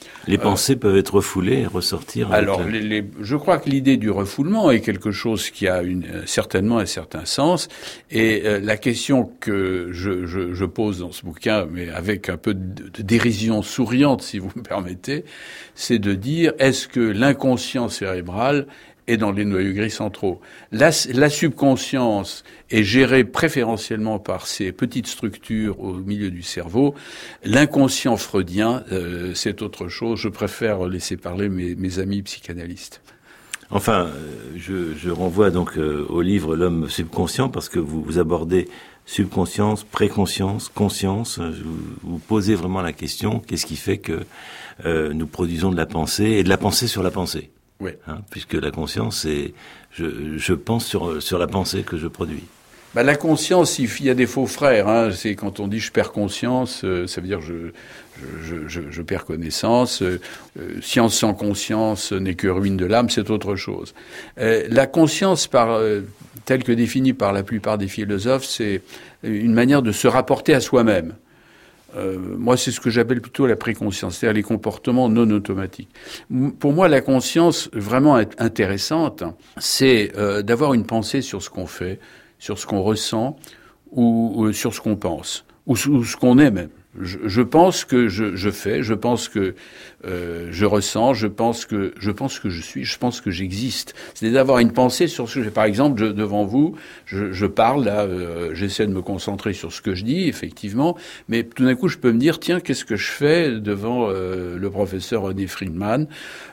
Les pensées euh, peuvent être refoulées et ressortir. Alors, la... les, les, je crois que l'idée du refoulement est quelque chose qui a une, certainement un certain sens. Et euh, la question que je, je, je pose dans ce bouquin, mais avec un peu de, de dérision souriante, si vous me permettez, c'est de dire, est-ce que l'inconscient cérébral est dans les noyaux gris centraux? La, la subconscience est gérée préférentiellement par ces petites structures au milieu du cerveau. L'inconscient freudien, euh, c'est autre chose. Je préfère laisser parler mes, mes amis psychanalystes. Enfin, je, je renvoie donc euh, au livre L'homme subconscient, parce que vous, vous abordez subconscience, préconscience, conscience. Vous, vous posez vraiment la question, qu'est-ce qui fait que euh, nous produisons de la pensée, et de la pensée sur la pensée? Oui. Hein, puisque la conscience, c'est je, je pense sur, sur la pensée que je produis. Bah, la conscience, il y a des faux frères. Hein. C'est quand on dit je perds conscience, euh, ça veut dire je je, je, je perds connaissance. Euh, science sans conscience n'est que ruine de l'âme, c'est autre chose. Euh, la conscience, par euh, telle que définie par la plupart des philosophes, c'est une manière de se rapporter à soi-même. Euh, moi, c'est ce que j'appelle plutôt la préconscience, c'est-à-dire les comportements non automatiques. Pour moi, la conscience vraiment intéressante, c'est euh, d'avoir une pensée sur ce qu'on fait, sur ce qu'on ressent, ou, ou sur ce qu'on pense, ou, ou ce qu'on est même. Je, je pense que je, je fais, je pense que euh, je ressens, je pense que je pense que je suis, je pense que j'existe. C'est d'avoir une pensée sur ce que j'ai. Par exemple, je, devant vous, je, je parle là, euh, j'essaie de me concentrer sur ce que je dis, effectivement, mais tout d'un coup, je peux me dire, tiens, qu'est-ce que je fais devant euh, le professeur René Friedman?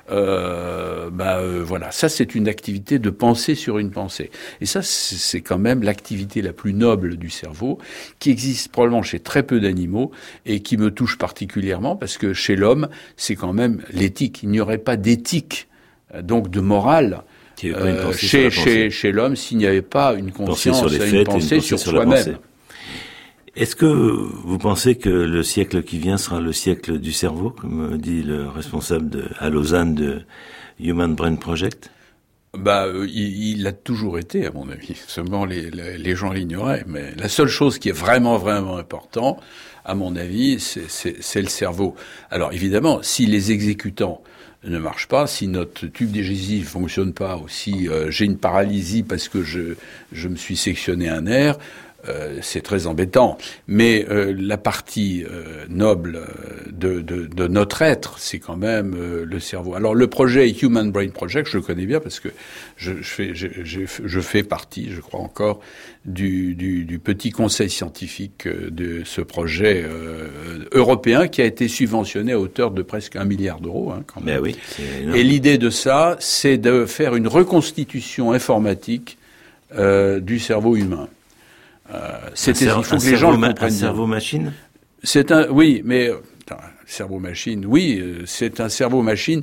Euh, bah euh, voilà, ça c'est une activité de pensée sur une pensée. Et ça, c'est quand même l'activité la plus noble du cerveau, qui existe probablement chez très peu d'animaux et qui me touche particulièrement parce que chez l'homme, c'est quand même l'éthique. Il n'y aurait pas d'éthique, donc de morale, euh, chez, chez, chez l'homme s'il n'y avait pas une conscience, sur les faits, une pensée, une pensée sur, sur soi-même. Est-ce que vous pensez que le siècle qui vient sera le siècle du cerveau, comme dit le responsable de, à Lausanne de Human Brain Project? Bah, euh, il, il a toujours été, à mon avis. Seulement les, les, les gens l'ignoraient. Mais la seule chose qui est vraiment, vraiment important, à mon avis, c'est, c'est, c'est le cerveau. Alors, évidemment, si les exécutants ne marchent pas, si notre tube digestif fonctionne pas, ou si euh, j'ai une paralysie parce que je, je me suis sectionné un nerf, Euh, c'est très embêtant, mais euh, la partie euh, noble de, de, de notre être, c'est quand même euh, le cerveau. Alors le projet Human Brain Project, je le connais bien parce que je, je, fais, je, je, je fais partie, je crois encore, du, du, du petit conseil scientifique de ce projet euh, européen qui a été subventionné à hauteur de presque un milliard d'euros. Hein, quand même. Ben oui, c'est Et l'idée de ça, c'est de faire une reconstitution informatique euh, du cerveau humain. Euh, c'était, cer- il faut que les gens le comprennent. Un cerveau-machine ? C'est un, oui, mais attends, cerveau-machine, oui, c'est un cerveau-machine.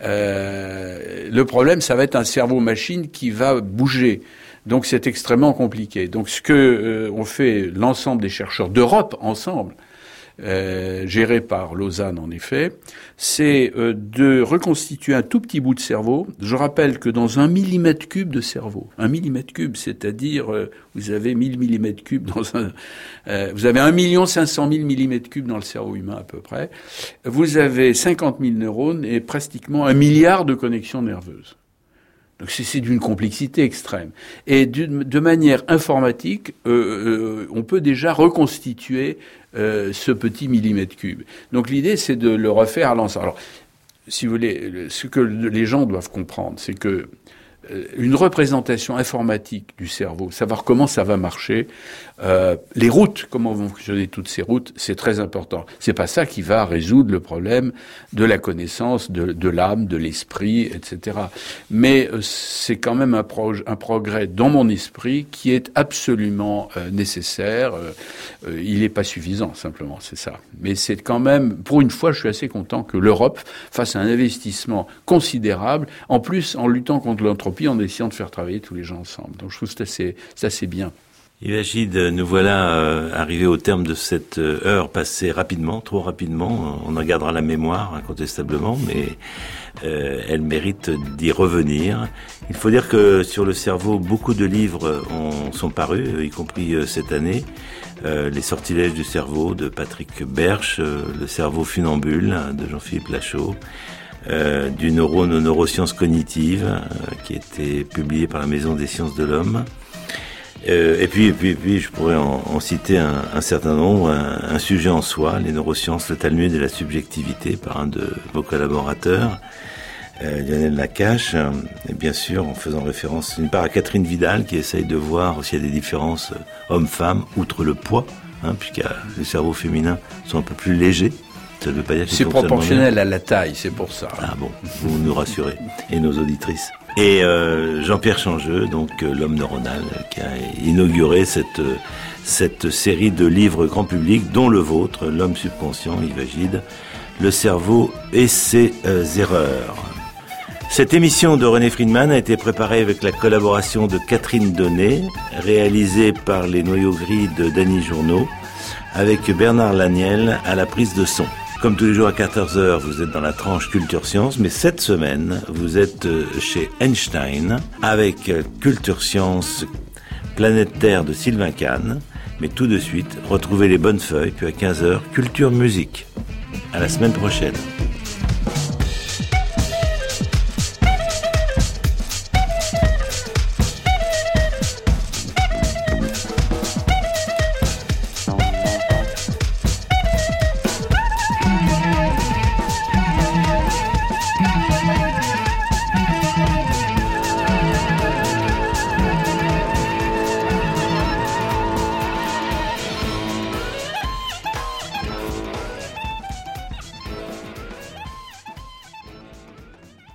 Euh, le problème, ça va être un cerveau-machine qui va bouger. Donc, c'est extrêmement compliqué. Donc, ce que euh, on fait, l'ensemble des chercheurs d'Europe ensemble, euh, géré par Lausanne en effet, c'est euh, de reconstituer un tout petit bout de cerveau. Je rappelle que dans un millimètre cube de cerveau, un millimètre cube, c'est-à-dire euh, vous avez mille millimètres cubes dans un, euh, vous avez un million cinq cent mille millimètres cubes dans le cerveau humain à peu près. Vous avez cinquante mille neurones et pratiquement un milliard de connexions nerveuses. Donc c'est, c'est d'une complexité extrême. Et de manière informatique, euh, euh, on peut déjà reconstituer euh, ce petit millimètre cube. Donc l'idée, c'est de le refaire à l'ensemble. Alors, si vous voulez, ce que les gens doivent comprendre, c'est que euh, une représentation informatique du cerveau, savoir comment ça va marcher, euh, les routes, comment vont fonctionner toutes ces routes, c'est très important. C'est pas ça qui va résoudre le problème de la connaissance, de, de l'âme, de l'esprit, et cetera. Mais euh, c'est quand même un, pro- un progrès dans mon esprit qui est absolument euh, nécessaire. Euh, euh, il n'est pas suffisant, simplement, c'est ça. Mais c'est quand même, pour une fois, je suis assez content que l'Europe fasse un investissement considérable, en plus en luttant contre l'entropie, en essayant de faire travailler tous les gens ensemble. Donc je trouve que c'est assez, c'est assez bien. Yves Agide, nous voilà euh, arrivés au terme de cette heure passée rapidement, trop rapidement. On en gardera la mémoire, incontestablement, mais euh, elle mérite d'y revenir. Il faut dire que sur le cerveau, beaucoup de livres ont, sont parus, y compris euh, cette année. euh, Les sortilèges du cerveau de Patrick Berche, euh, Le cerveau funambule de Jean-Philippe Lachaud, euh, du neurone aux neurosciences cognitives, euh, qui a été publié par la Maison des sciences de l'homme. Euh, et puis, et puis, et puis, je pourrais en, en citer un, un certain nombre, un, un sujet en soi, les neurosciences, le Talmud et la subjectivité, par un de vos collaborateurs, euh, Lionel Lacache, euh, et bien sûr en faisant référence d'une part à Catherine Vidal, qui essaye de voir s'il y a des différences euh, hommes-femmes, outre le poids, hein, puisque les cerveaux féminins sont un peu plus légers. Ça ne veut pas dire qu'ils c'est sont proportionnel à la taille, c'est pour ça. Ah bon, vous nous rassurez, et nos auditrices. Et euh, Jean-Pierre Changeux, donc euh, l'homme neuronal, qui a inauguré cette euh, cette série de livres grand public, dont le vôtre, L'homme subconscient, Yves Agide, Le cerveau et ses euh, erreurs. Cette émission de René Friedman a été préparée avec la collaboration de Catherine Donnet, réalisée par les Noyaux Gris de Danny Journeau, avec Bernard Laniel à la prise de son. Comme tous les jours à quatorze heures, vous êtes dans la tranche Culture Science, mais cette semaine, vous êtes chez Einstein avec Culture Science, Planète Terre de Sylvain Kahn. Mais tout de suite, retrouvez les bonnes feuilles, puis à quinze heures, Culture Musique. À la semaine prochaine.